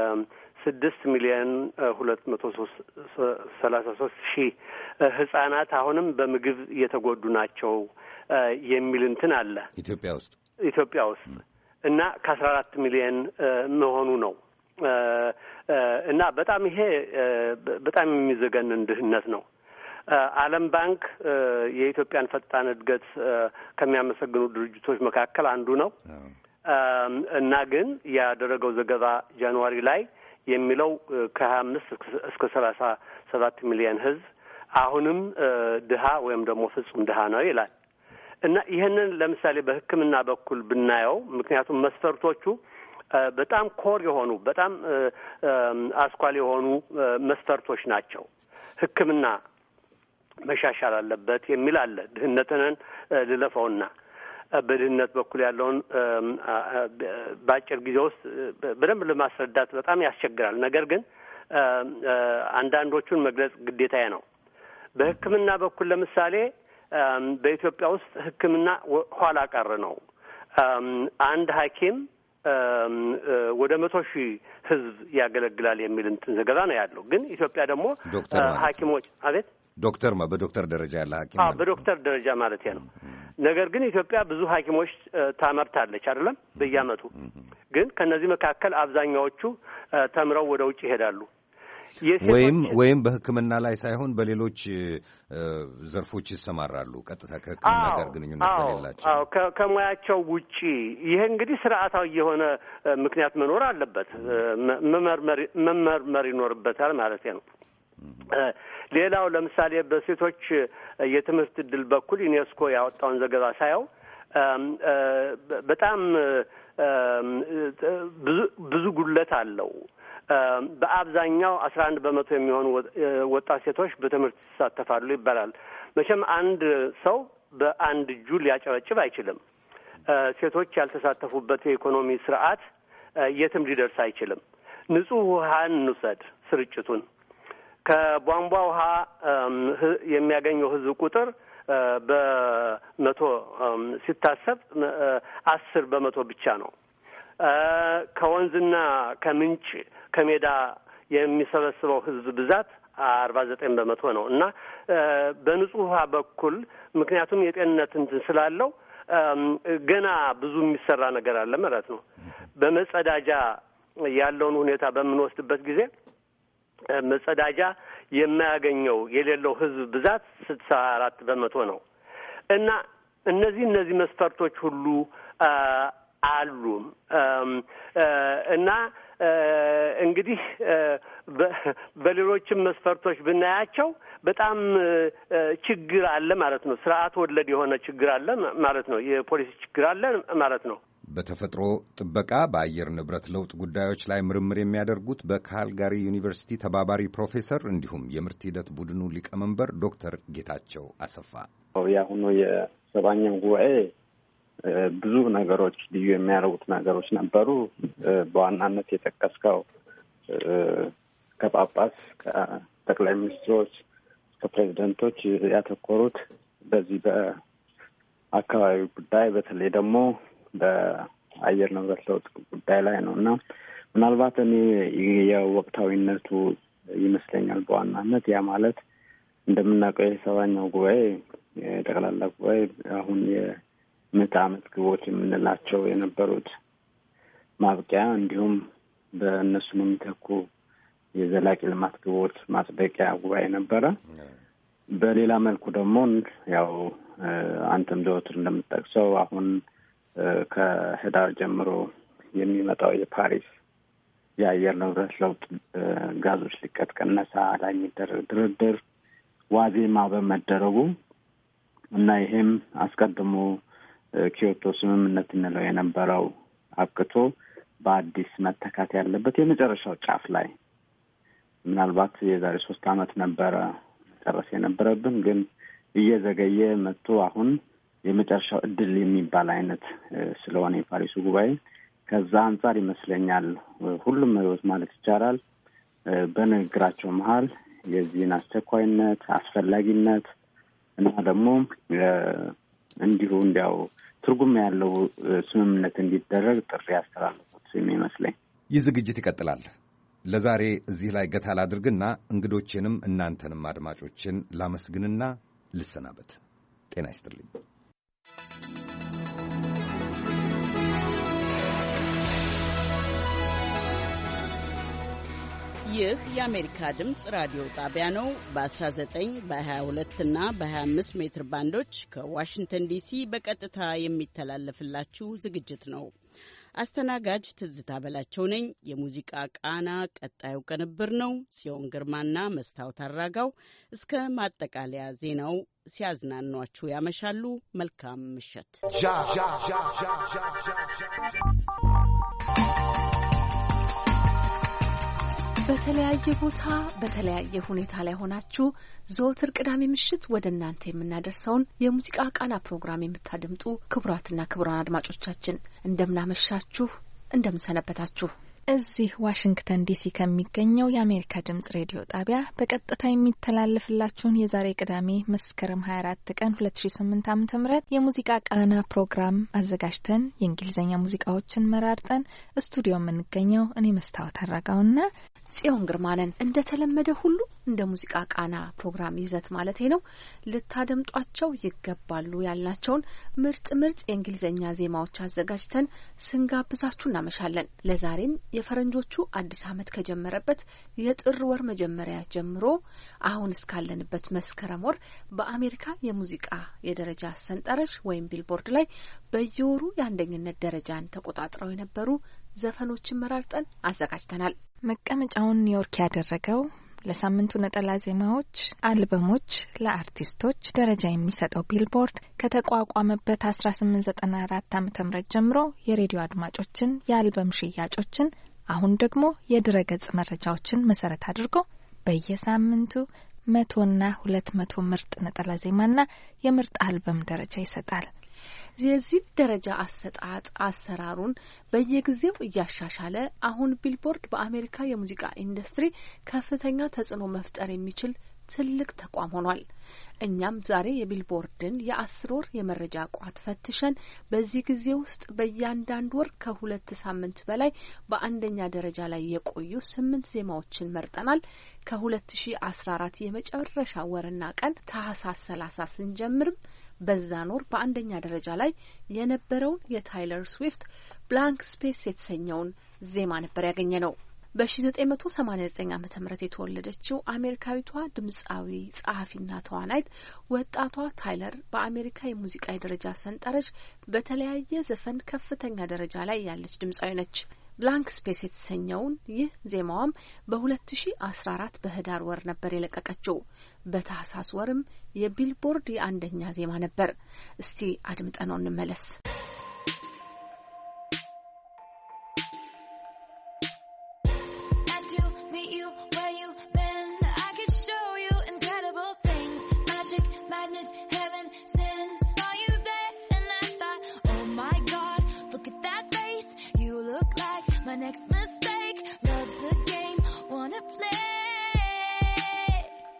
6,233,000 ህጻናት አሁንም በምግብ እየተጎዱ ናቸው የሚል እንትን አለ ኢትዮጵያ ውስጥ። ኢትዮጵያ ውስጥ እና ከ14 ሚሊዮን መሆኑ ነው። እና በጣም ይሄ በጣም የሚዘገንን ድህነት ነው። ዓለም ባንክ የኢትዮጵያን ፈጣን እድገት ከሚያመሰግኑ ድርጅቶች መካከል አንዱ ነው። እና ግን ያደረገው ዘገባ ጃንዋሪ ላይ የሚለው ከ25 እስከ 37 ሚሊዮን ህዝብ አሁንም ድሃ ወይም ደግሞ ፍጹም ድሃ ነው ይላል። እና ይህንን ለምሳሌ በሕክምና በኩል ብናየው ምክንያቱም መስፈርቶቹ በጣም ኮር የሆኑ በጣም አስኳል የሆኑ መስፈርቶች ናቸው። ሕክምና መሻሻል አለበት የሚል አለ። ድህነትን ልለፈውና በድህነት በኩል ያለውን በአጭር ጊዜ ውስጥ በደንብ ለማስረዳት በጣም ያስቸግራል። ነገር ግን አንዳንዶቹን መግለጽ ግዴታዬ ነው። በሕክምና በኩል ለምሳሌ በኢትዮጵያ ውስጥ ሕክምና ኋላ ቀር ነው። አንድ ሐኪም ወደ 100,000 ህዝብ ያገለግላል የሚል እንትን ዘገባ ነው ያለው። ግን ኢትዮጵያ ደግሞ ሐኪሞች አቤት በዶክተር ደረጃ ያለ ሐኪም በዶክተር ደረጃ ማለት ነው። ነገር ግን ኢትዮጵያ ብዙ ሐኪሞች ታመርታለች አይደለም በየዓመቱ። ግን ከነዚህ መካከል አብዛኛዎቹ ተምረው ወደ ውጭ ይሄዳሉ። ወይም በሕክምና ላይ ሳይሆን በሌሎች ዘርፎች ይሰማራሉ። ቀጥታ ከሕክምና ጋር ግንኙነት የሌላቸው ከሙያቸው ውጪ። ይሄ እንግዲህ ስርዓታዊ የሆነ ምክንያት መኖር አለበት፣ መመርመር ይኖርበታል ማለት ነው። ሌላው ለምሳሌ በሴቶች የትምህርት ዕድል በኩል ዩኔስኮ ያወጣውን ዘገባ ሳየው በጣም ብዙ ጉድለት አለው። በአብዛኛው 11 በመቶ የሚሆኑ ወጣት ሴቶች በትምህርት ይሳተፋሉ ይባላል። መቼም አንድ ሰው በአንድ እጁ ሊያጨበጭብ አይችልም። ሴቶች ያልተሳተፉበት የኢኮኖሚ ስርዓት የትም ሊደርስ አይችልም። ንጹህ ውሃን እንውሰድ ስርጭቱን ከቧንቧ ውሃ የሚያገኘው ህዝብ ቁጥር በመቶ ሲታሰብ 10 በመቶ ብቻ ነው። ከወንዝና ከምንጭ ከሜዳ የሚሰበስበው ህዝብ ብዛት 49 በመቶ ነው እና በንጹህ ውሃ በኩል ምክንያቱም የጤንነት እንትን ስላለው ገና ብዙ የሚሰራ ነገር አለ ማለት ነው። በመጸዳጃ ያለውን ሁኔታ በምንወስድበት ጊዜ መጸዳጃ የማያገኘው የሌለው ህዝብ ብዛት 64 በመቶ ነው እና እነዚህ መስፈርቶች ሁሉ አሉ እና እንግዲህ በሌሎችም መስፈርቶች ብናያቸው በጣም ችግር አለ ማለት ነው። ስርዓት ወለድ የሆነ ችግር አለ ማለት ነው። የፖሊሲ ችግር አለ ማለት ነው። በተፈጥሮ ጥበቃ በአየር ንብረት ለውጥ ጉዳዮች ላይ ምርምር የሚያደርጉት በካልጋሪ ዩኒቨርሲቲ ተባባሪ ፕሮፌሰር እንዲሁም የምርት ሂደት ቡድኑ ሊቀመንበር ዶክተር ጌታቸው አሰፋ የአሁኑ የ70ኛው ጉባኤ ብዙ ነገሮች ልዩ የሚያደርጉት ነገሮች ነበሩ። በዋናነት የጠቀስከው ከጳጳስ ከጠቅላይ ሚኒስትሮች ከፕሬዚደንቶች ያተኮሩት በዚህ በአካባቢ ጉዳይ በተለይ ደግሞ በአየር ንብረት ለውጥ ጉዳይ ላይ ነው እና ምናልባት እኔ የወቅታዊነቱ ይመስለኛል በዋናነት ያ ማለት እንደምናውቀው የ70ኛው ጉባኤ የጠቅላላ ጉባኤ አሁን የምዕተ ዓመት ግቦች የምንላቸው የነበሩት ማብቂያ እንዲሁም በእነሱን የሚተኩ የዘላቂ ልማት ግቦች ማጽደቂያ ጉባኤ ነበረ። በሌላ መልኩ ደግሞ ያው አንተም ዘወትር እንደምትጠቅሰው አሁን ከህዳር ጀምሮ የሚመጣው የፓሪስ የአየር ንብረት ለውጥ ጋዞች ልቀት ቅነሳ ላይ የሚደረግ ድርድር ዋዜማ በመደረጉ እና ይሄም አስቀድሞ ኪዮቶ ስምምነት እንለው የነበረው አብቅቶ በአዲስ መተካት ያለበት የመጨረሻው ጫፍ ላይ ምናልባት የዛሬ 3 ዓመት ነበረ መጨረስ የነበረብን ግን እየዘገየ መጥቶ አሁን የመጨረሻው እድል የሚባል አይነት ስለሆነ የፓሪሱ ጉባኤ ከዛ አንጻር ይመስለኛል ሁሉም መሪዎች ማለት ይቻላል በንግግራቸው መሀል የዚህን አስቸኳይነት አስፈላጊነት እና ደግሞ እንዲሁ እንዲያው ትርጉም ያለው ስምምነት እንዲደረግ ጥሪ ያስተላልፉት የሚመስለኝ። ይህ ዝግጅት ይቀጥላል። ለዛሬ እዚህ ላይ ገታ ላድርግና እንግዶቼንም እናንተንም አድማጮችን ላመስግንና ልሰናበት። ጤና ይስጥልኝ። ይህ የአሜሪካ ድምፅ ራዲዮ ጣቢያ ነው። በ19 በ22 እና በ25 ሜትር ባንዶች ከዋሽንግተን ዲሲ በቀጥታ የሚተላለፍላችሁ ዝግጅት ነው። አስተናጋጅ ትዝታ በላቸው ነኝ። የሙዚቃ ቃና ቀጣዩ ቅንብር ነው። ጽዮን ግርማና መስታወት አራጋው እስከ ማጠቃለያ ዜናው ሲያዝናኗችሁ ያመሻሉ። መልካም ምሽት። በተለያየ ቦታ በተለያየ ሁኔታ ላይ ሆናችሁ ዘወትር ቅዳሜ ምሽት ወደ እናንተ የምናደርሰውን የሙዚቃ ቃና ፕሮግራም የምታደምጡ ክቡራትና ክቡራን አድማጮቻችን እንደምናመሻችሁ፣ እንደምንሰነበታችሁ። እዚህ ዋሽንግተን ዲሲ ከሚገኘው የአሜሪካ ድምጽ ሬዲዮ ጣቢያ በቀጥታ የሚተላለፍላችሁን የዛሬ ቅዳሜ መስከረም 24 ቀን 2008 ዓ.ም የሙዚቃ ቃና ፕሮግራም አዘጋጅተን የእንግሊዝኛ ሙዚቃዎችን መራርጠን ስቱዲዮ የምንገኘው እኔ መስታወት አራጋውና ጽዮን ግርማንን እንደተለመደ ሁሉ እንደ ሙዚቃ ቃና ፕሮግራም ይዘት ማለት ነው ልታደምጧቸው ይገባሉ ያልናቸውን ምርጥ የእንግሊዝኛ ዜማዎች አዘጋጅተን ስንጋብዛችሁ እናመሻለን። ለዛሬም የፈረንጆቹ አዲስ ዓመት ከጀመረበት የጥር ወር መጀመሪያ ጀምሮ አሁን እስካለንበት መስከረም ወር በአሜሪካ የሙዚቃ የደረጃ ሰንጠረዥ ወይም ቢልቦርድ ላይ በየወሩ የአንደኝነት ደረጃን ተቆጣጥረው የነበሩ ዘፈኖችን መራርጠን አዘጋጅተናል። መቀመጫውን ኒውዮርክ ያደረገው ለሳምንቱ ነጠላ ዜማዎች አልበሞች ለአርቲስቶች ደረጃ የሚሰጠው ቢልቦርድ ከተቋቋመበት 1894 ዓ.ም ጀምሮ የሬዲዮ አድማጮችን፣ የአልበም ሽያጮችን፣ አሁን ደግሞ የድረገጽ መረጃዎችን መሰረት አድርጎ በየሳምንቱ 100ና 200 ምርጥ ነጠላ ዜማና የምርጥ አልበም ደረጃ ይሰጣል። የዚህ ደረጃ አሰጣጥ አሰራሩን በየጊዜው እያሻሻለ አሁን ቢልቦርድ በአሜሪካ የሙዚቃ ኢንዱስትሪ ከፍተኛ ተጽዕኖ መፍጠር የሚችል ትልቅ ተቋም ሆኗል። እኛም ዛሬ የቢልቦርድን የ10 ወር የመረጃ ቋት ፈትሸን በዚህ ጊዜ ውስጥ በእያንዳንዱ ወር ከ2 ሳምንት በላይ በአንደኛ ደረጃ ላይ የቆዩ 8 ዜማዎችን መርጠናል። ከ2014 የመጨረሻ ወርና ቀን ታህሳስ 30 ስንጀምርም በዛን ወር በአንደኛ ደረጃ ላይ የነበረውን የታይለር ስዊፍት ብላንክ ስፔስ የተሰኘውን ዜማ ነበር ያገኘ ነው። በ1989 ዓ.ም የተወለደችው አሜሪካዊቷ ድምጻዊ ጸሐፊና ተዋናይት ወጣቷ ታይለር በአሜሪካ የሙዚቃ የደረጃ ሰንጠረዥ በተለያየ ዘፈን ከፍተኛ ደረጃ ላይ ያለች ድምጻዊ ነች። ብላንክ ስፔስ የተሰኘውን ይህ ዜማዋም በ2014 በህዳር ወር ነበር የለቀቀችው። በታህሳስ ወርም የቢልቦርድ የአንደኛ ዜማ ነበር። እስቲ አድምጠነው እንመለስ። Next mistake, love's a game, wanna play.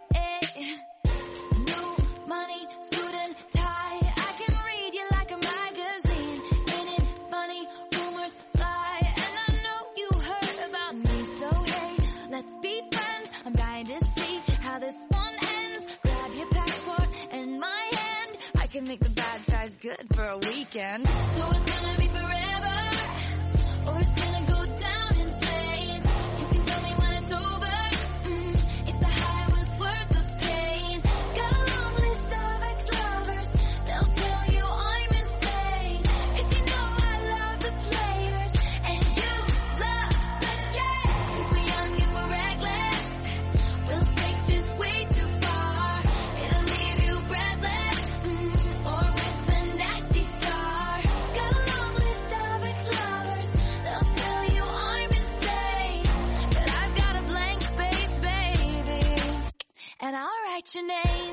New money, suit and tie, I can read you like a magazine. Ain't it funny, rumors fly, and I know you heard about me. So hey, let's be friends, I'm dying to see how this one ends. Grab your passport and my hand, I can make the bad guys good for a weekend. So it's gonna be forever, or it's gonna go down in flames. You can tell me when it's over, if the high was worth the pain. Got a long list of ex-lovers, they'll tell you I'm insane. 'Cause you know I love the players, and you love the game. 'Cause we're young and we're reckless, we'll take this way too far. It'll leave you breathless, or with a nasty scar. Got a long list of ex-lovers, they'll tell you I'm insane, but I've got a blank space, baby, and I'll write your name.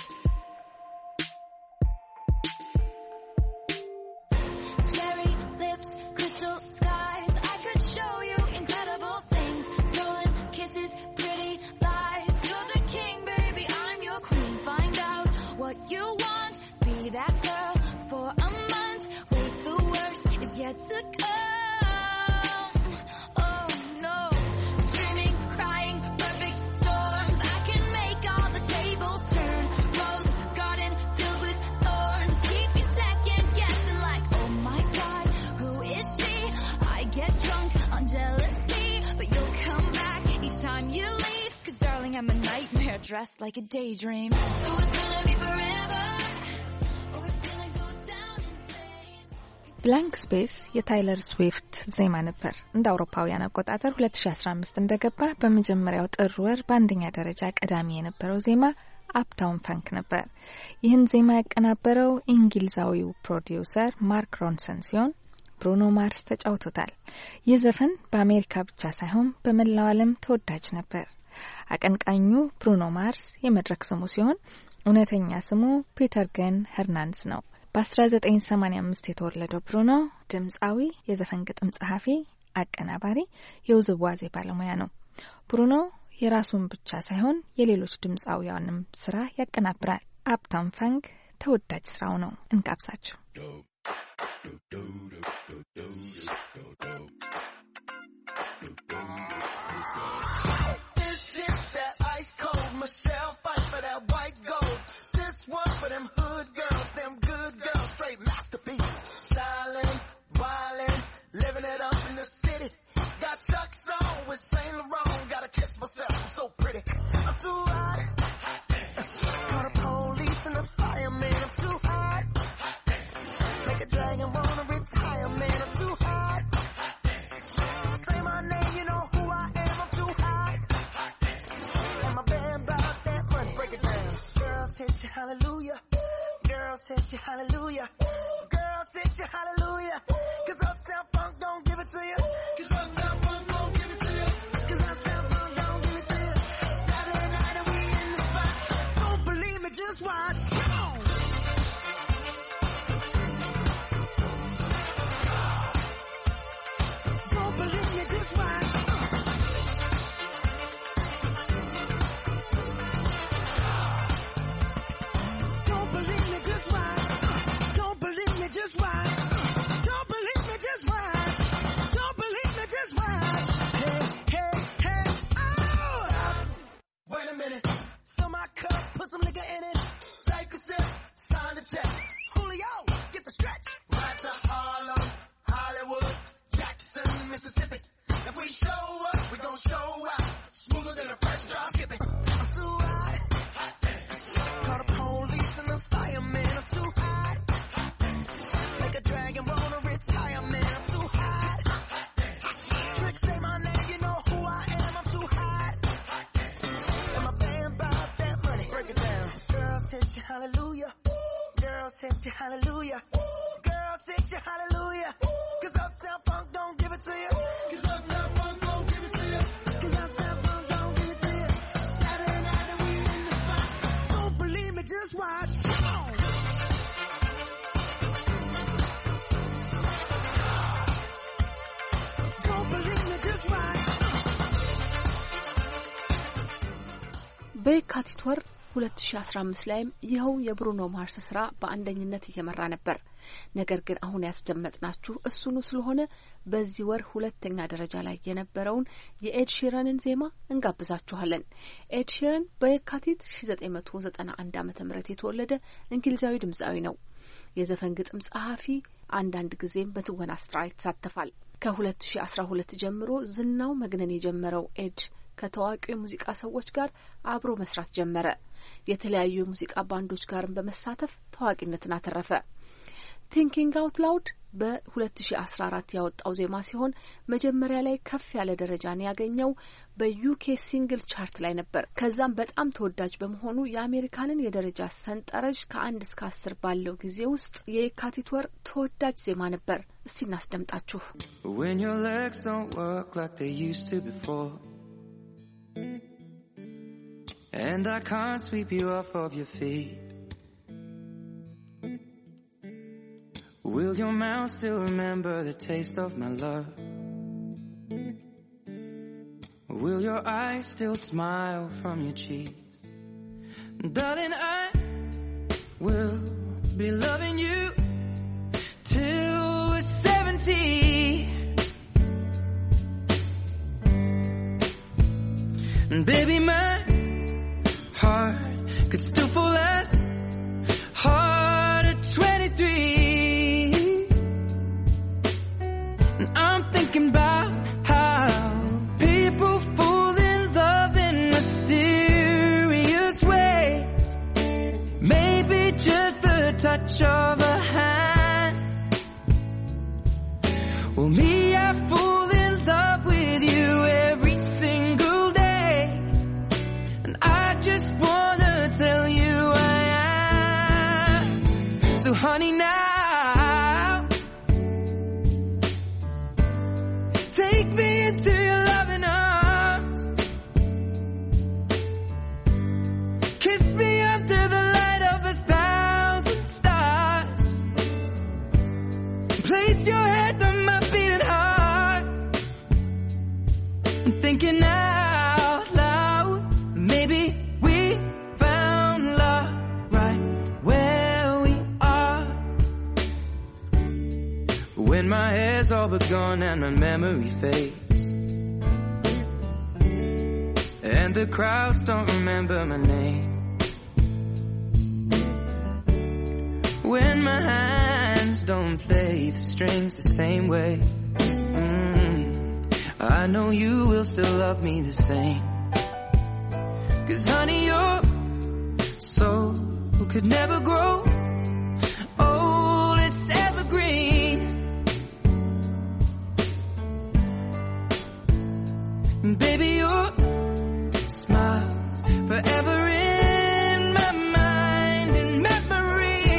Cherry lips, crystal skies, I could show you incredible things. Stolen kisses, pretty lies. You're the king, baby, I'm your queen. Find out what you want, be that girl for a month. Wait, the worst is yet to come. Oh no, screaming, crying, perfect storms. I can make all the tables turn. Rose garden filled with thorns. Keep you second guessing like, oh my God, who is she? I get drunk on jealousy, but you'll come back each time you dressed like a daydream. So it's gonna be forever, or it's gonna go down in flames. ብላንክ ስፔስ የታይለር ስዊፍት ዜማ ነበር። እንደ አውሮፓውያን አቆጣጠር 2015 እንደገባ በመጀመሪያው ጥር ወር በአንደኛ ደረጃ ቀዳሚ የነበረው ዜማ አፕታውን ፋንክ ነበር። ይህን ዜማ ያቀናበረው እንግሊዛዊው ፕሮዲውሰር ማርክ ሮንሰን ሲሆን ብሩኖ ማርስ ተጫውቶታል። ይህ ዘፈን በአሜሪካ ብቻ ሳይሆን በመላው ዓለም ተወዳጅ ነበር። አቀንቃኙ ብሩኖ ማርስ የመድረክ ስሙ ሲሆን እውነተኛ ስሙ ፒተር ገን ሄርናንድስ ነው። በ1985 የተወለደው ብሩኖ ድምጻዊ፣ የዘፈን ግጥም ጸሐፊ፣ አቀናባሪ፣ የውዝዋዜ ባለሙያ ነው። ብሩኖ የራሱን ብቻ ሳይሆን የሌሎች ድምጻውያንም ስራ ያቀናብራል። አፕታውን ፋንክ ተወዳጅ ስራው ነው። እንጋብዛችሁ። This shit that ice cold Michelle fight for that white gold. This one for them hood girls, them good girls, straight masterpieces. Stylin', wildin', living it up in the city. Got Chuck's on with Saint Laurent, gotta kiss myself, I'm so pretty. I'm too hot. Call the police and the fireman, I'm too hot. Make a dragon wanna retire, man, I'm too hot. Say my name, you know who I am, I'm too hot. And my band bought that money, break it down. Girls hit you, hallelujah. Girls hit you, hallelujah. Girls hit you, hallelujah. Cause Uptown Funk don't give it to you. Cause Uptown Funk don't give it to you. Cause Uptown Funk don't give it to you. Saturday night and we in the spot. Don't believe me, just watch. Come on. Don't believe me, just watch. Don't believe me, just watch. Don't believe me, just watch. Don't believe me, just watch. Don't believe me, just watch. Hey, hey, hey, oh! Stop. Wait a minute. Fill my cup, put some nigga in it. Take a sip, sign the check. Julio, get the stretch. Right to Harlem, Hollywood, Jackson, Mississippi. If we show up, we gon' show out. Smoother than a fresh drop skipping. I'm too hot. Call the police and the fireman. I'm too hot. Make a dragon wanna retire, man. I'm too hot. Trick, say my name, you know who I am. I'm too hot. And my band bought that money. Break it down. Girls hit you, hallelujah. Girls hit you, hallelujah. Girls hit you, hallelujah. Cause Uptown Funk don't give it to you. Cause Uptown Funk don't give it to you. Cause Uptown Funk don't give it to you. Saturday night and we in the spot. Don't believe me, just watch. Come on. Don't believe me, just watch. በየካቲት ወር 2015 ላይም ይኸው የብሩኖ ማርስ ስራ በአንደኝነት እየመራ ነበር። ነገር ግን አሁን ያስደመጥናችሁ እሱኑ ስለሆነ በዚህ ወር ሁለተኛ ደረጃ ላይ የነበረውን የኤድ ሺረንን ዜማ እንጋብዛችኋለን። ኤድ ሺረን በየካቲት 1991 ዓ.ም የተወለደ እንግሊዛዊ ድምጻዊ ነው። የዘፈን ግጥም ጸሐፊ፣ አንዳንድ ጊዜም በትወና ስራ ይሳተፋል። ከ2012 ጀምሮ ዝናው መግነን የጀመረው ኤድ ከታዋቂ የሙዚቃ ሰዎች ጋር አብሮ መስራት ጀመረ። የተለያዩ የሙዚቃ ባንዶች ጋርም በመሳተፍ ታዋቂነትን አተረፈ። ቲንኪንግ አውት ላውድ በ2014 ያወጣው ዜማ ሲሆን መጀመሪያ ላይ ከፍ ያለ ደረጃን ያገኘው በዩኬ ሲንግል ቻርት ላይ ነበር። ከዛም በጣም ተወዳጅ በመሆኑ የአሜሪካንን የደረጃ ሰንጠረዥ ከ1 እስከ 10 ባለው ጊዜ ውስጥ የካቲት ወር ተወዳጅ ዜማ ነበር። እስቲ እናስደምጣችሁ። When your legs don't work like they used to before, and I can't sweep you off of your feet, will your mouth still remember the taste of my love? Will your eyes still smile from your cheeks? Darling, I will be loving you till we're 70. And baby, my heart could still fall as hard at 23. And I'm thinking about how people fall in love in mysterious maybe just the touch of a hand. Well, me, I fall in love with you every single day, and I just wanna tell you I am. So honey, now take me into your loving arms, kiss me under the light of 1,000 stars, place your head on my beating heart. I'm thinking out loud, maybe we found love right where we are. When my hair's all but gone and my memory fades, and the crowds don't remember my name, when my hands don't play the strings the same way, I know you will still love me the same. 'Cause honey, your soul could never grow old, it's evergreen. And baby, your smile's forever in my mind and memory.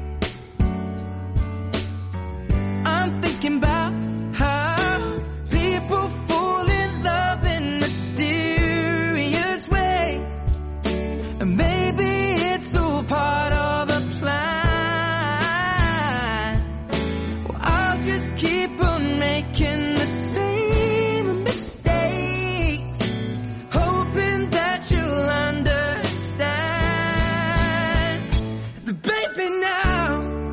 I'm thinking about how people fall in love in mysterious ways, and maybe it's all part of a plan. Well, I'll just keep on making the same mistakes, hoping that you'll understand. The baby, now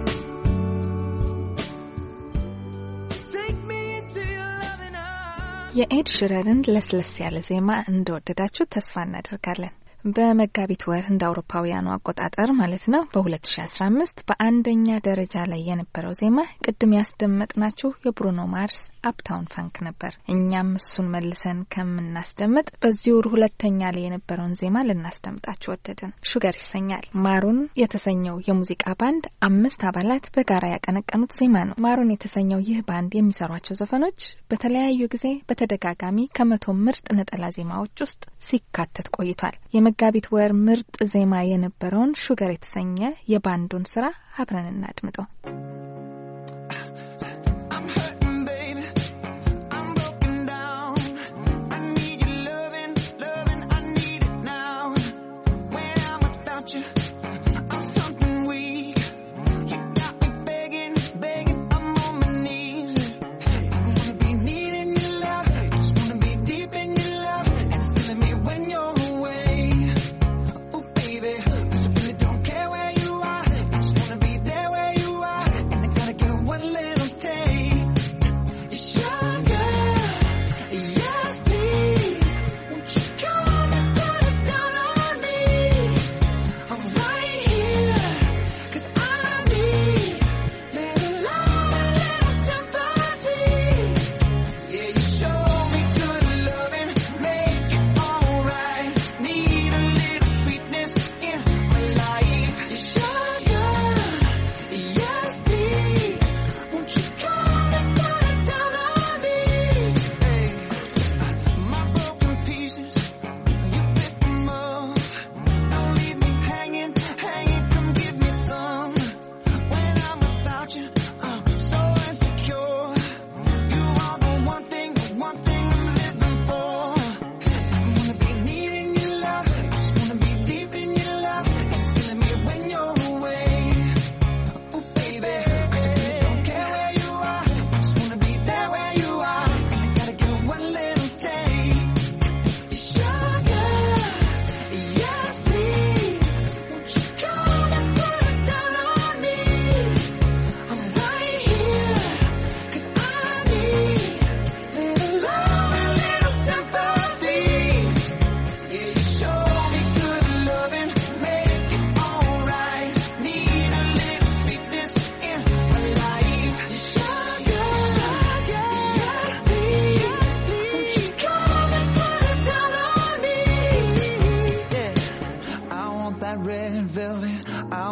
take me into your loving arms. የኤድ ሽረርን ለስለስ ያለ ዜማ እንደወደዳችሁ ተስፋ እናደርጋለን። በመጋቢት ወር እንደ አውሮፓውያኑ አቆጣጠር ማለት ነው በ2015 በአንደኛ ደረጃ ላይ የነበረው ዜማ ቅድም ያስደመጥናችሁ የብሩኖ ማርስ አፕታውን ፋንክ ነበር። እኛም እሱን መልሰን ከምናስደምጥ በዚህ ወር ሁለተኛ ላይ የነበረውን ዜማ ልናስደምጣችሁ ወደድን። ሹገር ይሰኛል። ማሩን የተሰኘው የሙዚቃ ባንድ 5 አባላት በጋራ ያቀነቀኑት ዜማ ነው። ማሩን የተሰኘው ይህ ባንድ የሚሰሯቸው ዘፈኖች በተለያዩ ጊዜ በተደጋጋሚ ከመቶ ምርጥ ነጠላ ዜማዎች ውስጥ ሲካተት ቆይቷል። የመጋቢት ወር ምርጥ ዜማ የነበረውን ሹገር የተሰኘ የባንዱን ስራ አብረን እናድምጠው። Baby, 'cause I really don't care where you are. I just wanna be there where you are.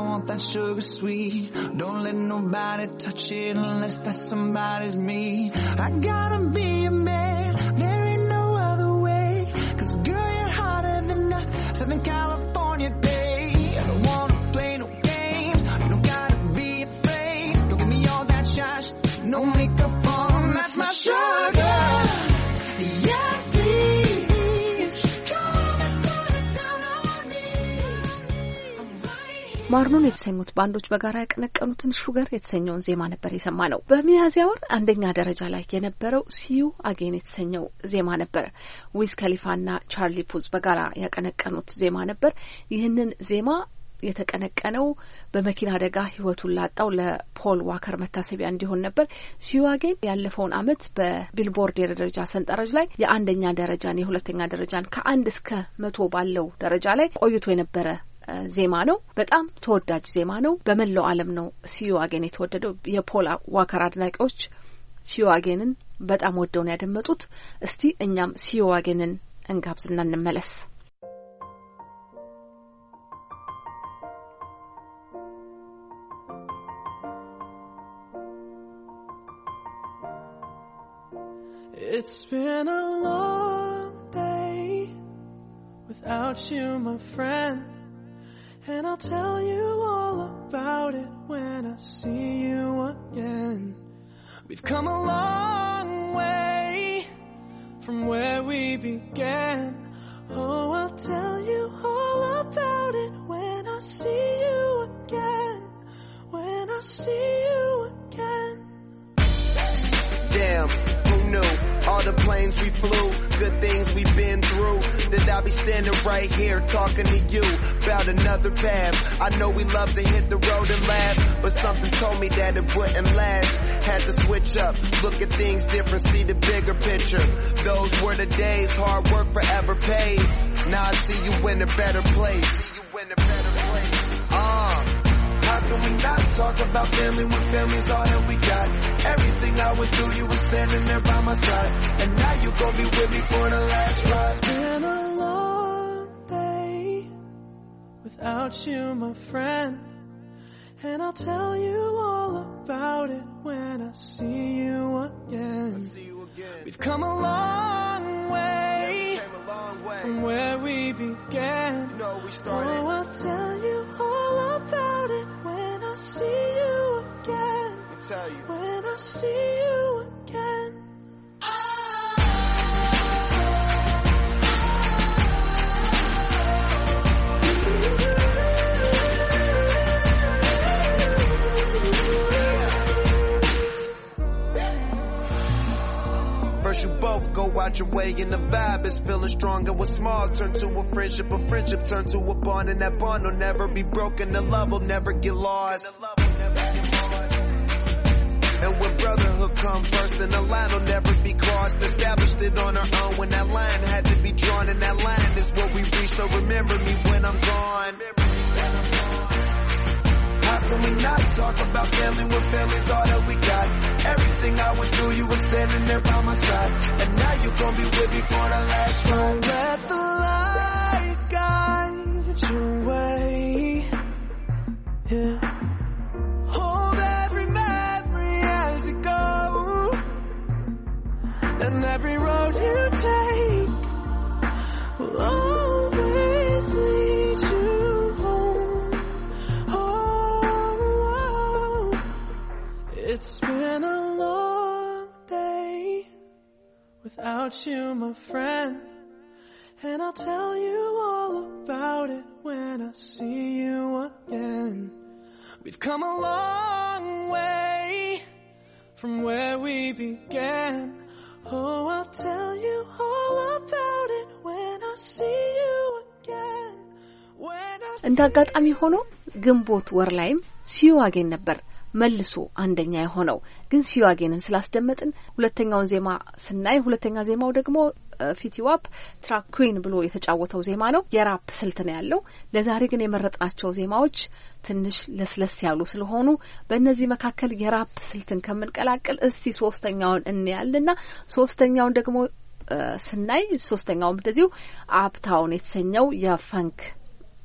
want that sugar sweet. Don't let nobody touch it unless that somebody's me. I gotta be a man, there ain't no other way. 'Cause girl, you're hotter than a Southern California day. I don't wanna play no games, you don't gotta be afraid. Don't give me all that shash, no makeup on, that's my sugar. Yes, please, come and put it down on me. ማርኖን የተሰኙት ባንዶች በጋራ ያቀነቀኑትን ሹገር የተሰኘውን ዜማ ነበር የሰማ ነው። በሚያዝያ ወር አንደኛ ደረጃ ላይ የነበረው ሲዩ አጌን የተሰኘው ዜማ ነበር። ዊዝ ከሊፋና ቻርሊ ፑዝ በጋራ ያቀነቀኑት ዜማ ነበር። ይህንን ዜማ የተቀነቀነው በመኪና አደጋ ህይወቱን ላጣው ለፖል ዋከር መታሰቢያ እንዲሆን ነበር። ሲዩ አጌን ያለፈውን አመት በቢልቦርድ የደረጃ ሰንጠረዥ ላይ የአንደኛ ደረጃን የሁለተኛ ደረጃን ከ1 እስከ 100 ባለው ደረጃ ላይ ቆይቶ የነበረ ዜማ ነው። በጣም ተወዳጅ ዜማ ነው። በመላው ዓለም ነው ሲዩ አጌን የተወደደው። የፖል ዋከር አድናቂዎች ሲዩ አጌንን በጣም ወደው ነው ያደመጡት። እስቲ እኛም ሲዩ አጌንን እንጋብዝና እንመለስ። It's been a long day without you, my friend. And I'll tell you all about it when I see you again. We've come a long way from where we began. Oh, I'll tell you all about it when I see you again. When I see you again. Damn, who knew? All the planes we flew, good things we've been through, that I'll be standing right here talking to you about another path. I know we love to hit the road and laugh, but something told me that it wouldn't last. Had to switch up, look at things different, see the bigger picture. Those were the days, hard work forever pays. Now I see you in a better place. How can we not talk about family when family's all that we got? Everything I went through, you were standing there by my side. And now you gon' be with me for the last ride. It's been a long day without you, my friend. And I'll tell you all about it when I see you again. We've come a long way from where we began. Oh, I'll tell you all about it when I see you again. When I see you again. First you both go out your way and the vibe is feeling stronger. What's small turn to a friendship turn to a bond, and that bond will never be broken. The love will never get lost. And when brotherhood come first, then the line will never be crossed. Established it on our own when that line had to be drawn, and that line is what we reach. So remember me when I'm gone. How can we not talk about family when family's all that we got? Everything I went through, you were standing there by my side. And now you gon' be with me for the last ride. Let the light guide your way. Yeah. Hold every memory as you go. And every road you take will always lead you home. Oh, it's been a long day without you, my friend. And I'll tell you all about it when I see you again. We've come a long way from where we began. Oh, I'll tell you all about it when I see you again. እንደ አጋጣሚ ሆኖ ግንቦት ወር ላይም ሲዩ አጌን ነበር መልሶ አንደኛ የሆነው። ግን ሲዩ አጌንን ስላስደመጥን ሁለተኛውን ዜማ ስናይ ሁለተኛ ዜማው ደግሞ ፊቲዋፕ ትራክ ኩዊን ብሎ የተጫወተው ዜማ ነው። የራፕ ስልት ነው ያለው። ለዛሬ ግን የመረጥናቸው ዜማዎች ትንሽ ለስለስ ያሉ ስለሆኑ በእነዚህ መካከል የራፕ ስልትን ከመንቀላቀል እስቲ ሶስተኛውን እንያልና ሶስተኛውን ደግሞ ስናይ ሶስተኛው እንደዚሁ አፕታውን የተሰኘው የፈንክ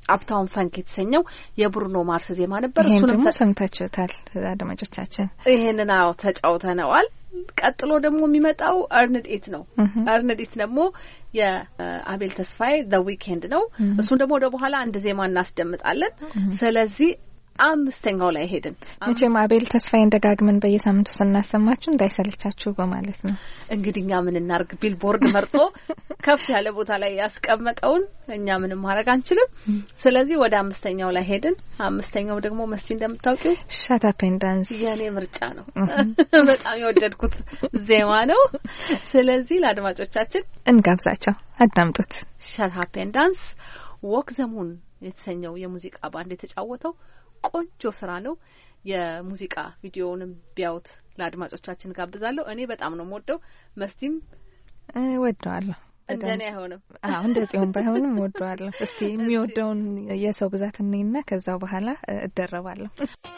አፕታውን ፈንክ የተሰኘው የብሩኖ ማርስ ዜማ ነበር። እሱንም ደግሞ ሰምታችሁታል አድማጮቻችን። ይሄንን አዎ ተጫውተነዋል። ቀጥሎ ደግሞ የሚመጣው አርንድ ኢት ነው። አርንድ ኢት ደግሞ የአቤል ተስፋዬ ዘ ዊኬንድ ነው። እሱን ደግሞ ወደ በኋላ አንድ ዜማ እናስደምጣለን። ስለዚህ አምስተኛው ላይ ሄድን። መቼም አቤል ተስፋዬን ደጋግመን በየሳምንቱ ስናሰማችሁ እንዳይሰለቻችሁ በማለት ነው። እንግዲህ እኛ ምን እናርግ? ቢልቦርድ መርጦ ከፍ ያለ ቦታ ላይ ያስቀመጠውን እኛ ምንም ማድረግ አንችልም። ስለዚህ ወደ አምስተኛው ላይ ሄድን። አምስተኛው ደግሞ መስቲ እንደምታውቂው ሻት አፕ ኤንድ ዳንስ የኔ ምርጫ ነው። በጣም የወደድኩት ዜማ ነው። ስለዚህ ለአድማጮቻችን እንጋብዛቸው፣ አዳምጡት። ሻት አፕ ኤንድ ዳንስ ዎክ ዘ ሙን የተሰኘው የሙዚቃ ባንድ የተጫወተው ቆንጆ ስራ ነው። የሙዚቃ ቪዲዮውንም ቢያዩት ለአድማጮቻችን ጋብዛለሁ። እኔ በጣም ነው የምወደው። መስቲም ወደዋለሁ። እንደኔ አይሆንም። እንደዚሁም ባይሆንም ወደዋለሁ። እስቲ የሚወደውን የሰው ብዛት እንይና ከዛው በኋላ እደረባለሁ።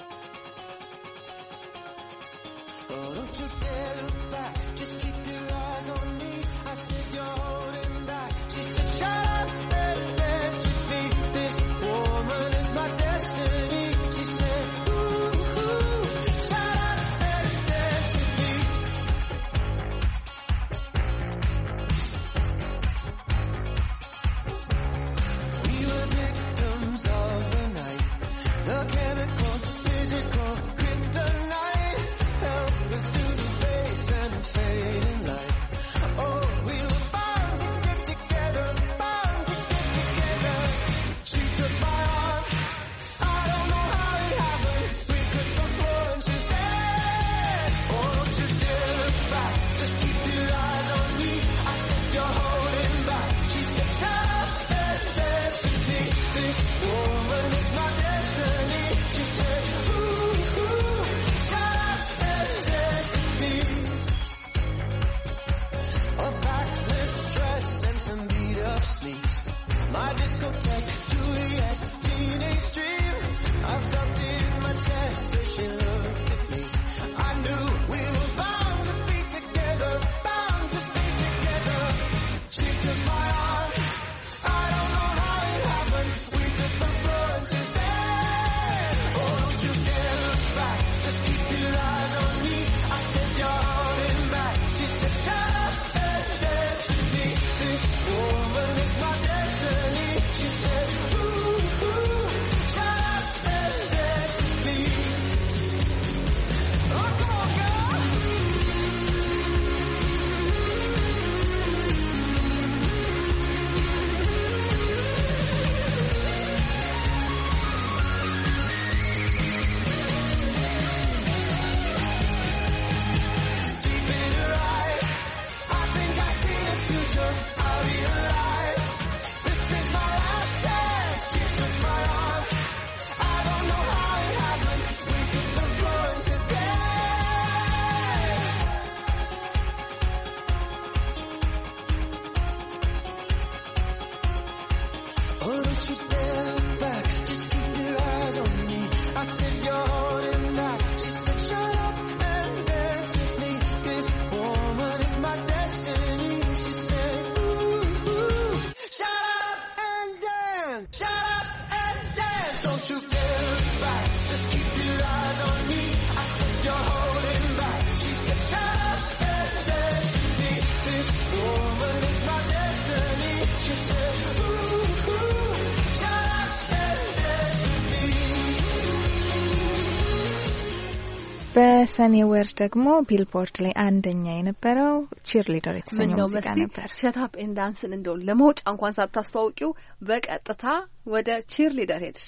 በሰኔ ወር ደግሞ ቢልቦርድ ላይ አንደኛ የነበረው ቺርሊደር የተሰኘው ሙዚቃ ነበር። ሻት አፕ ኤንድ ዳንስን እንደው ለመውጫ እንኳን ሳታስተዋውቂው በቀጥታ ወደ ቺርሊደር ሄድሽ።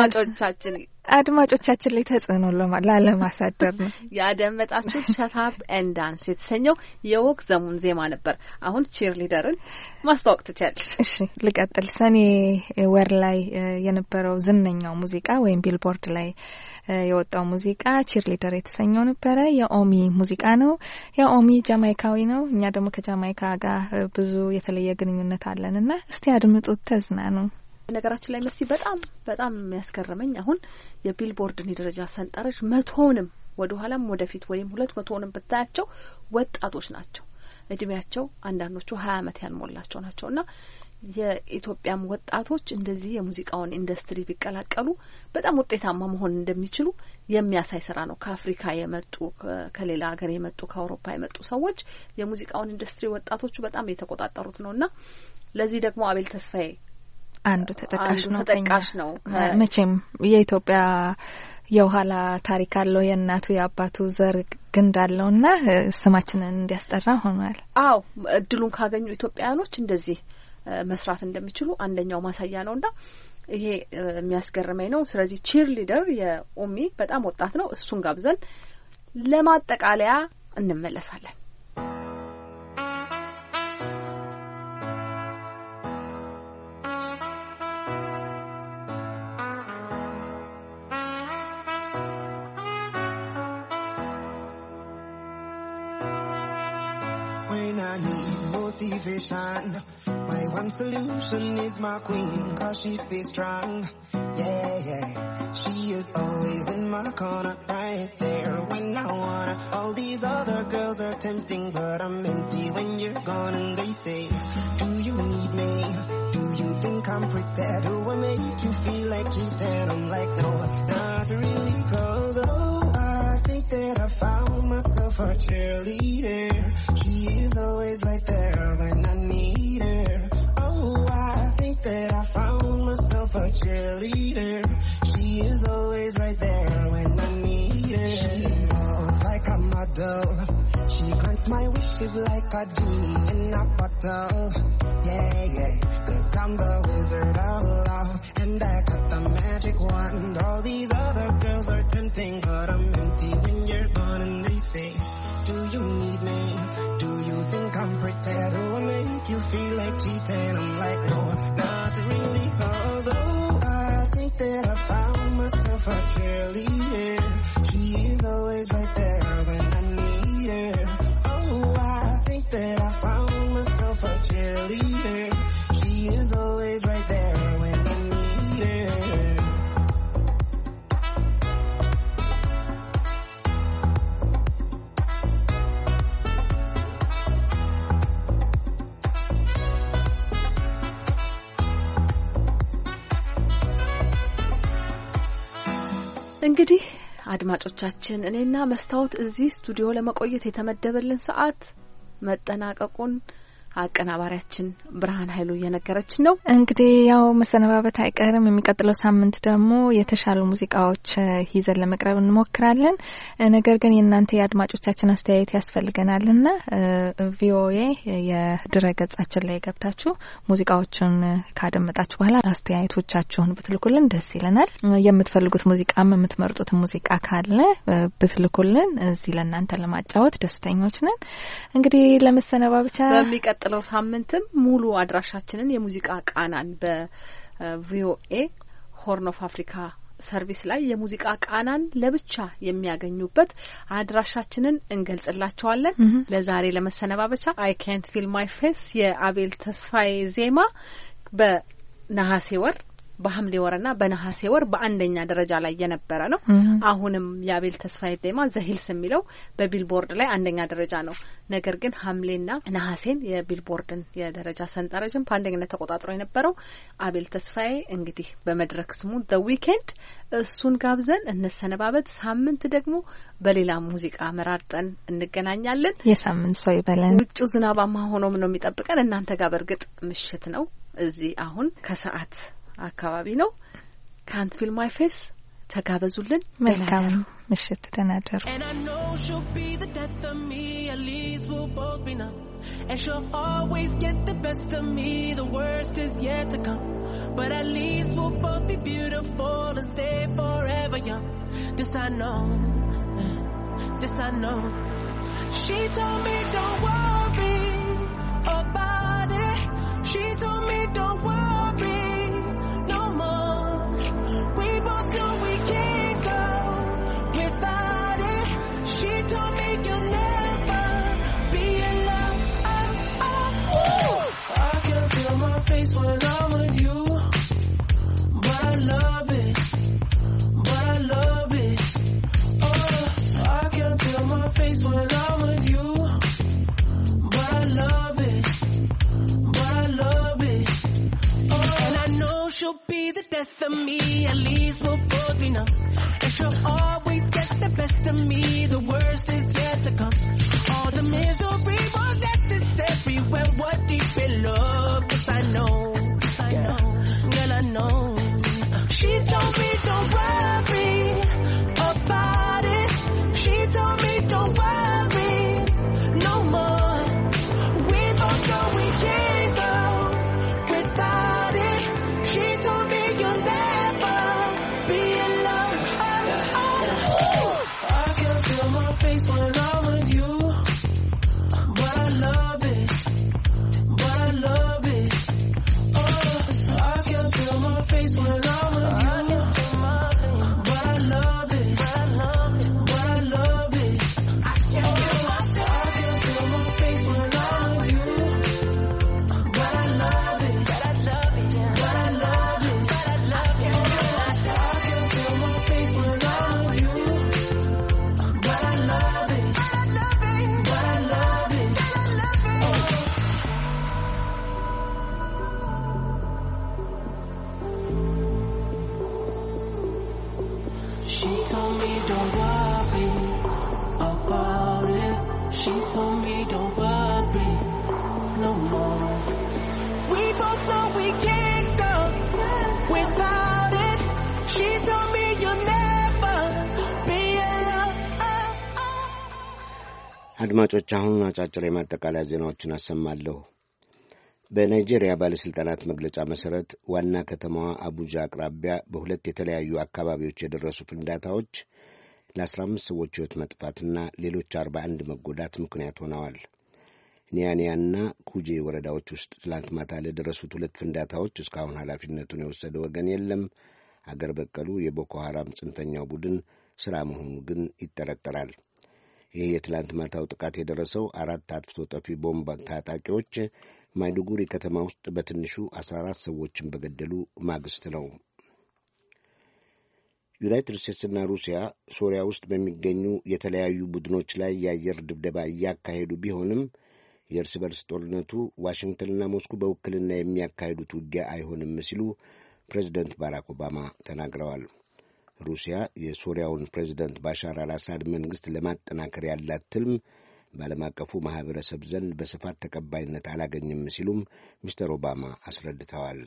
አድማጮቻችን ላይ ተጽዕኖ ላለማሳደር ነው ያደመጣችሁት። ሻት አፕ ኤንድ ዳንስ የተሰኘው የዎክ ዘ ሙን ዜማ ነበር። አሁን ቺርሊደርን ማስተዋወቅ ትችያለሽ። እሺ ልቀጥል። ሰኔ ወር ላይ የነበረው ዝነኛው ሙዚቃ ወይም ቢልቦርድ ላይ የወጣው ሙዚቃ ቺርሊደር የተሰኘው ነበረ። የኦሚ ሙዚቃ ነው። የኦሚ ጃማይካዊ ነው። እኛ ደግሞ ከጃማይካ ጋር ብዙ የተለየ ግንኙነት አለንና እስቲ አድምጡት፣ ተዝናኑ። ነገራችን ላይ መሲ በጣም የሚያስገርመኝ አሁን የቢልቦርድን የደረጃ ሰንጠረዥ 100ንም ወደ ኋላም ወደፊት ወይም 200ንም ብታያቸው ወጣቶች ናቸው። እድሜያቸው አንዳንዶቹ 20 ዓመት ያልሞላቸው ናቸውና የኢትዮጵያም ወጣቶች እንደዚህ የሙዚቃውን ኢንዱስትሪ ቢቀላቀሉ በጣም ውጤታማ መሆን እንደሚችሉ የሚያሳይ ስራ ነው። ከአፍሪካ የመጡ ከሌላ ሀገር የመጡ ከአውሮፓ የመጡ ሰዎች የሙዚቃውን ኢንዱስትሪ ወጣቶቹ በጣም የተቆጣጠሩት ነውና ለዚህ ደግሞ አቤል ተስፋዬ አንዱ ተጠቃሽ ነው። መቼም የኢትዮጵያ የኋላ ታሪክ አለው የእናቱ የአባቱ ዘር ግንድ አለውና ስማችንን እንዲያስጠራ ሆኗል። አዎ እድሉን ካገኙ ኢትዮጵያውያኖች እንደዚህ መስራት እንደሚችሉ አንደኛው ማሳያ ነውና ይሄ የሚያስገርመኝ ነው። ስለዚህ ቺር ሊደር የኦሚ በጣም ወጣት ነው። እሱን ጋብዘን ለማጠቃለያ እንመለሳለን። When I need motivation, my one solution is my queen, 'cause she stays strong. Yeah, yeah. She is always in my corner, right there when I wanna. All these other girls are tempting, but I'm empty when you're gone. And they say, do you need me? Do you think I'm pretty? Do I make you feel like cheating? I'm like, no, not really, 'cause I think that I found myself a cheerleader. She is always right there when I need her. Oh, I think that I found myself a cheerleader. She is always right there when I need her. She walks like a model. She grants my wishes like a genie in a bottle. Yeah, yeah, 'cause I'm the wizard of love, and I got the magic wand. All these other girls are tempting, but I'm empty when you're gone. And they say, do you need me? Do you think I'm pretty? Do I make you feel like cheating? I'm like, no, not really, 'cause I think that I found myself a cheerleader. She is always right there when I need her. Oh, I think that I found myself a cheerleader. She is always right there when I need her. እንግዲህ አድማጮቻችን እኔና መስታወት እዚህ ስቱዲዮ ለመቆየት የተመደበልን ሰዓት መጠናቀቁን አቀናባሪያችን ብርሃን ኃይሉ እየነገረችን ነው። እንግዲህ ያው መሰነባበት አይቀርም። የሚቀጥለው ሳምንት ደግሞ የተሻሉ ሙዚቃዎች ይዘን ለመቅረብ እንሞክራለን። ነገር ግን የእናንተ የአድማጮቻችን አስተያየት ያስፈልገናልና ቪኦኤ የድረገጻችን ላይ ገብታችሁ ሙዚቃዎችን ካደመጣችሁ በኋላ አስተያየቶቻችሁን ብትልኩልን ደስ ይለናል። የምትፈልጉት ሙዚቃም የምትመርጡት ሙዚቃ ካለ ብትልኩልን እዚህ ለእናንተ ለማጫወት ደስተኞች ነን። እንግዲህ ለመሰነባበቻ በሚቀጥለው ሳምንትም ሙሉ አድራሻችንን የሙዚቃ ቃናን በቪኦኤ ሆርን ኦፍ አፍሪካ ሰርቪስ ላይ የሙዚቃ ቃናን ለብቻ የሚያገኙበት አድራሻችንን እንገልጽላቸዋለን። ለዛሬ ለመሰነባበቻ I can't feel my face የአቤል ተስፋዬ ዜማ በነሐሴ ወር በሐምሌ ወርና በነሐሴ ወር በአንደኛ ደረጃ ላይ የነበረ ነው። አሁንም የአቤል ተስፋዬ ዜማ ዘሂልስ የሚለው በቢልቦርድ ላይ አንደኛ ደረጃ ነው። ነገር ግን ሐምሌና ነሐሴን የቢልቦርድን የደረጃ ሰንጠረዥን በአንደኝነት ተቆጣጥሮ የነበረው አቤል ተስፋዬ እንግዲህ በመድረክ ስሙ The Weekend እሱን ጋብዘን እንሰነባበት። ሳምንት ደግሞ በሌላ ሙዚቃ መራርጠን እንገናኛለን። የሳምንት ሰው ይበለን። ውጭ ዝናባማ ሆኖ ነው የሚጠብቀን። እናንተ ጋር በርግጥ ምሽት ነው። እዚህ አሁን ከሰዓት አካባቢ ነው። Can't feel my face ተጋበዙልን። መልካም ምሽት ተናደሩ። And I know she'll be the death of me, at least we'll both be numb. And she'll always get the best of me, the worst is yet to come. But at least we'll both be beautiful and stay forever young. This I know, this I know. She told me don't worry about it. She told me don't worry. We both know we can't go without it. She told me you'll never be alone. I can feel my face when I'm with you, but I love it, but I love it. Oh, I can feel my face when I'm with you, but I love it, but I love it. best of me, at least we'll both be numb. And she'll always get the best of me, the worst is yet to come. All the misery was necessary when we're deep in love. Yes, I know, girl, I know. She told me don't worry about it. She told me don't worry no more. We both know we can't go without it. She told me you'll never be alone. I can feel my face when I'm with you, but I love it, but I love it. I can feel my face when I'm with you. She told me don't worry about it. She told me don't worry no more. We both know we can't go without it. She told me you'll never be alone. አድማጮች አሁን አጫጭር የማጠቃለያ ዜናዎችን አሰማለሁ። በናይጄሪያ ባለስልጣናት መግለጫ መሰረት ዋና ከተማዋ አቡጃ አቅራቢያ በሁለት የተለያዩ አካባቢዎች የደረሱ ፍንዳታዎች ለ15 ሰዎች ሕይወት መጥፋትና ሌሎች 41 መጎዳት ምክንያት ሆነዋል። ኒያኒያና ኩጄ ወረዳዎች ውስጥ ትላንት ማታ ለደረሱት ሁለት ፍንዳታዎች እስካሁን ኃላፊነቱን የወሰደ ወገን የለም። አገር በቀሉ የቦኮ ሐራም ጽንፈኛው ቡድን ሥራ መሆኑ ግን ይጠረጠራል። ይህ የትላንት ማታው ጥቃት የደረሰው 4 አጥፍቶ ጠፊ ቦምብ ታጣቂዎች ማይዱጉሪ ከተማ ውስጥ በትንሹ 14 ሰዎችን በገደሉ ማግስት ነው። ዩናይትድ ስቴትስና ሩሲያ ሶሪያ ውስጥ በሚገኙ የተለያዩ ቡድኖች ላይ የአየር ድብደባ እያካሄዱ ቢሆንም የእርስ በርስ ጦርነቱ ዋሽንግተንና ሞስኮ በውክልና የሚያካሂዱት ውጊያ አይሆንም ሲሉ ፕሬዚደንት ባራክ ኦባማ ተናግረዋል። ሩሲያ የሶሪያውን ፕሬዚደንት ባሻር አልአሳድ መንግሥት ለማጠናከር ያላት ትልም በዓለም አቀፉ ማኅበረሰብ ዘንድ በስፋት ተቀባይነት አላገኝም ሲሉም ሚስተር ኦባማ አስረድተዋል።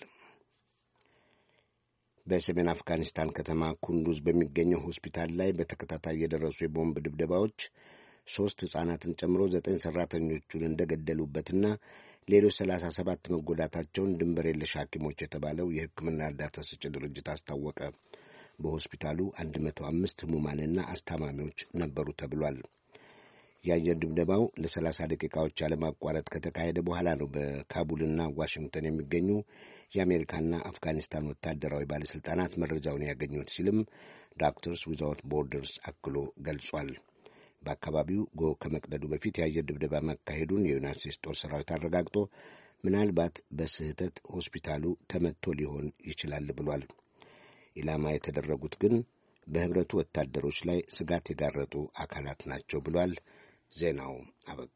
በሰሜን አፍጋኒስታን ከተማ ኩንዱዝ በሚገኘው ሆስፒታል ላይ በተከታታይ የደረሱ የቦምብ ድብደባዎች 3 ሕፃናትን ጨምሮ 9 ሠራተኞቹን እንደገደሉበትና ሌሎች 37 መጎዳታቸውን ድንበር የለሽ ሐኪሞች የተባለው የሕክምና እርዳታ ሰጪ ድርጅት አስታወቀ። በሆስፒታሉ 105 ሕሙማንና አስታማሚዎች ነበሩ ተብሏል። የአየር ድብደባው ለ30 ደቂቃዎች ያለማቋረጥ ከተካሄደ በኋላ ነው በካቡልና ዋሽንግተን የሚገኙ የአሜሪካና አፍጋኒስታን ወታደራዊ ባለሥልጣናት መረጃውን ያገኙት ሲልም ዶክተርስ ዊዛውት ቦርደርስ አክሎ ገልጿል። በአካባቢው ጎህ ከመቅደዱ በፊት የአየር ድብደባ መካሄዱን የዩናይትድ ስቴትስ ጦር ሰራዊት አረጋግጦ ምናልባት በስህተት ሆስፒታሉ ተመትቶ ሊሆን ይችላል ብሏል። ኢላማ የተደረጉት ግን በህብረቱ ወታደሮች ላይ ስጋት የጋረጡ አካላት ናቸው ብሏል። ዜናው አበቃ።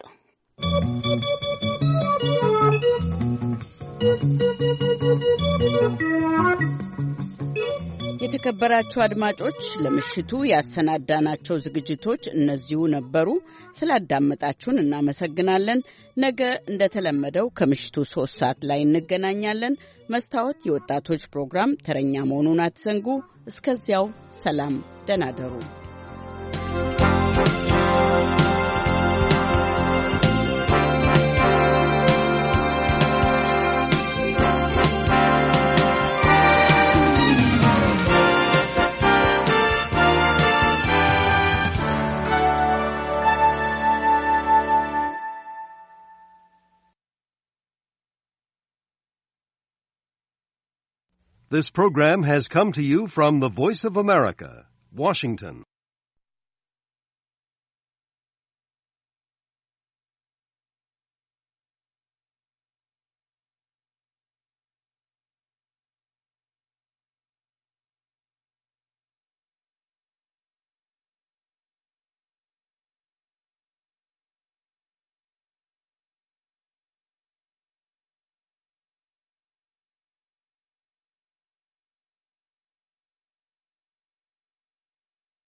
የተከበራችሁ አድማጮች ለምሽቱ ያሰናዳናቸው ዝግጅቶች እነዚሁ ነበሩ። ስላዳመጣችሁን እናመሰግናለን። ነገ እንደተለመደው ከምሽቱ 3 ሰዓት ላይ እንገናኛለን። መስታወት የወጣቶች ፕሮግራም ተረኛ መሆኑን አትዘንጉ። እስከዚያው ሰላም፣ ደህና ደሩ። This program has come to you from the Voice of America, Washington.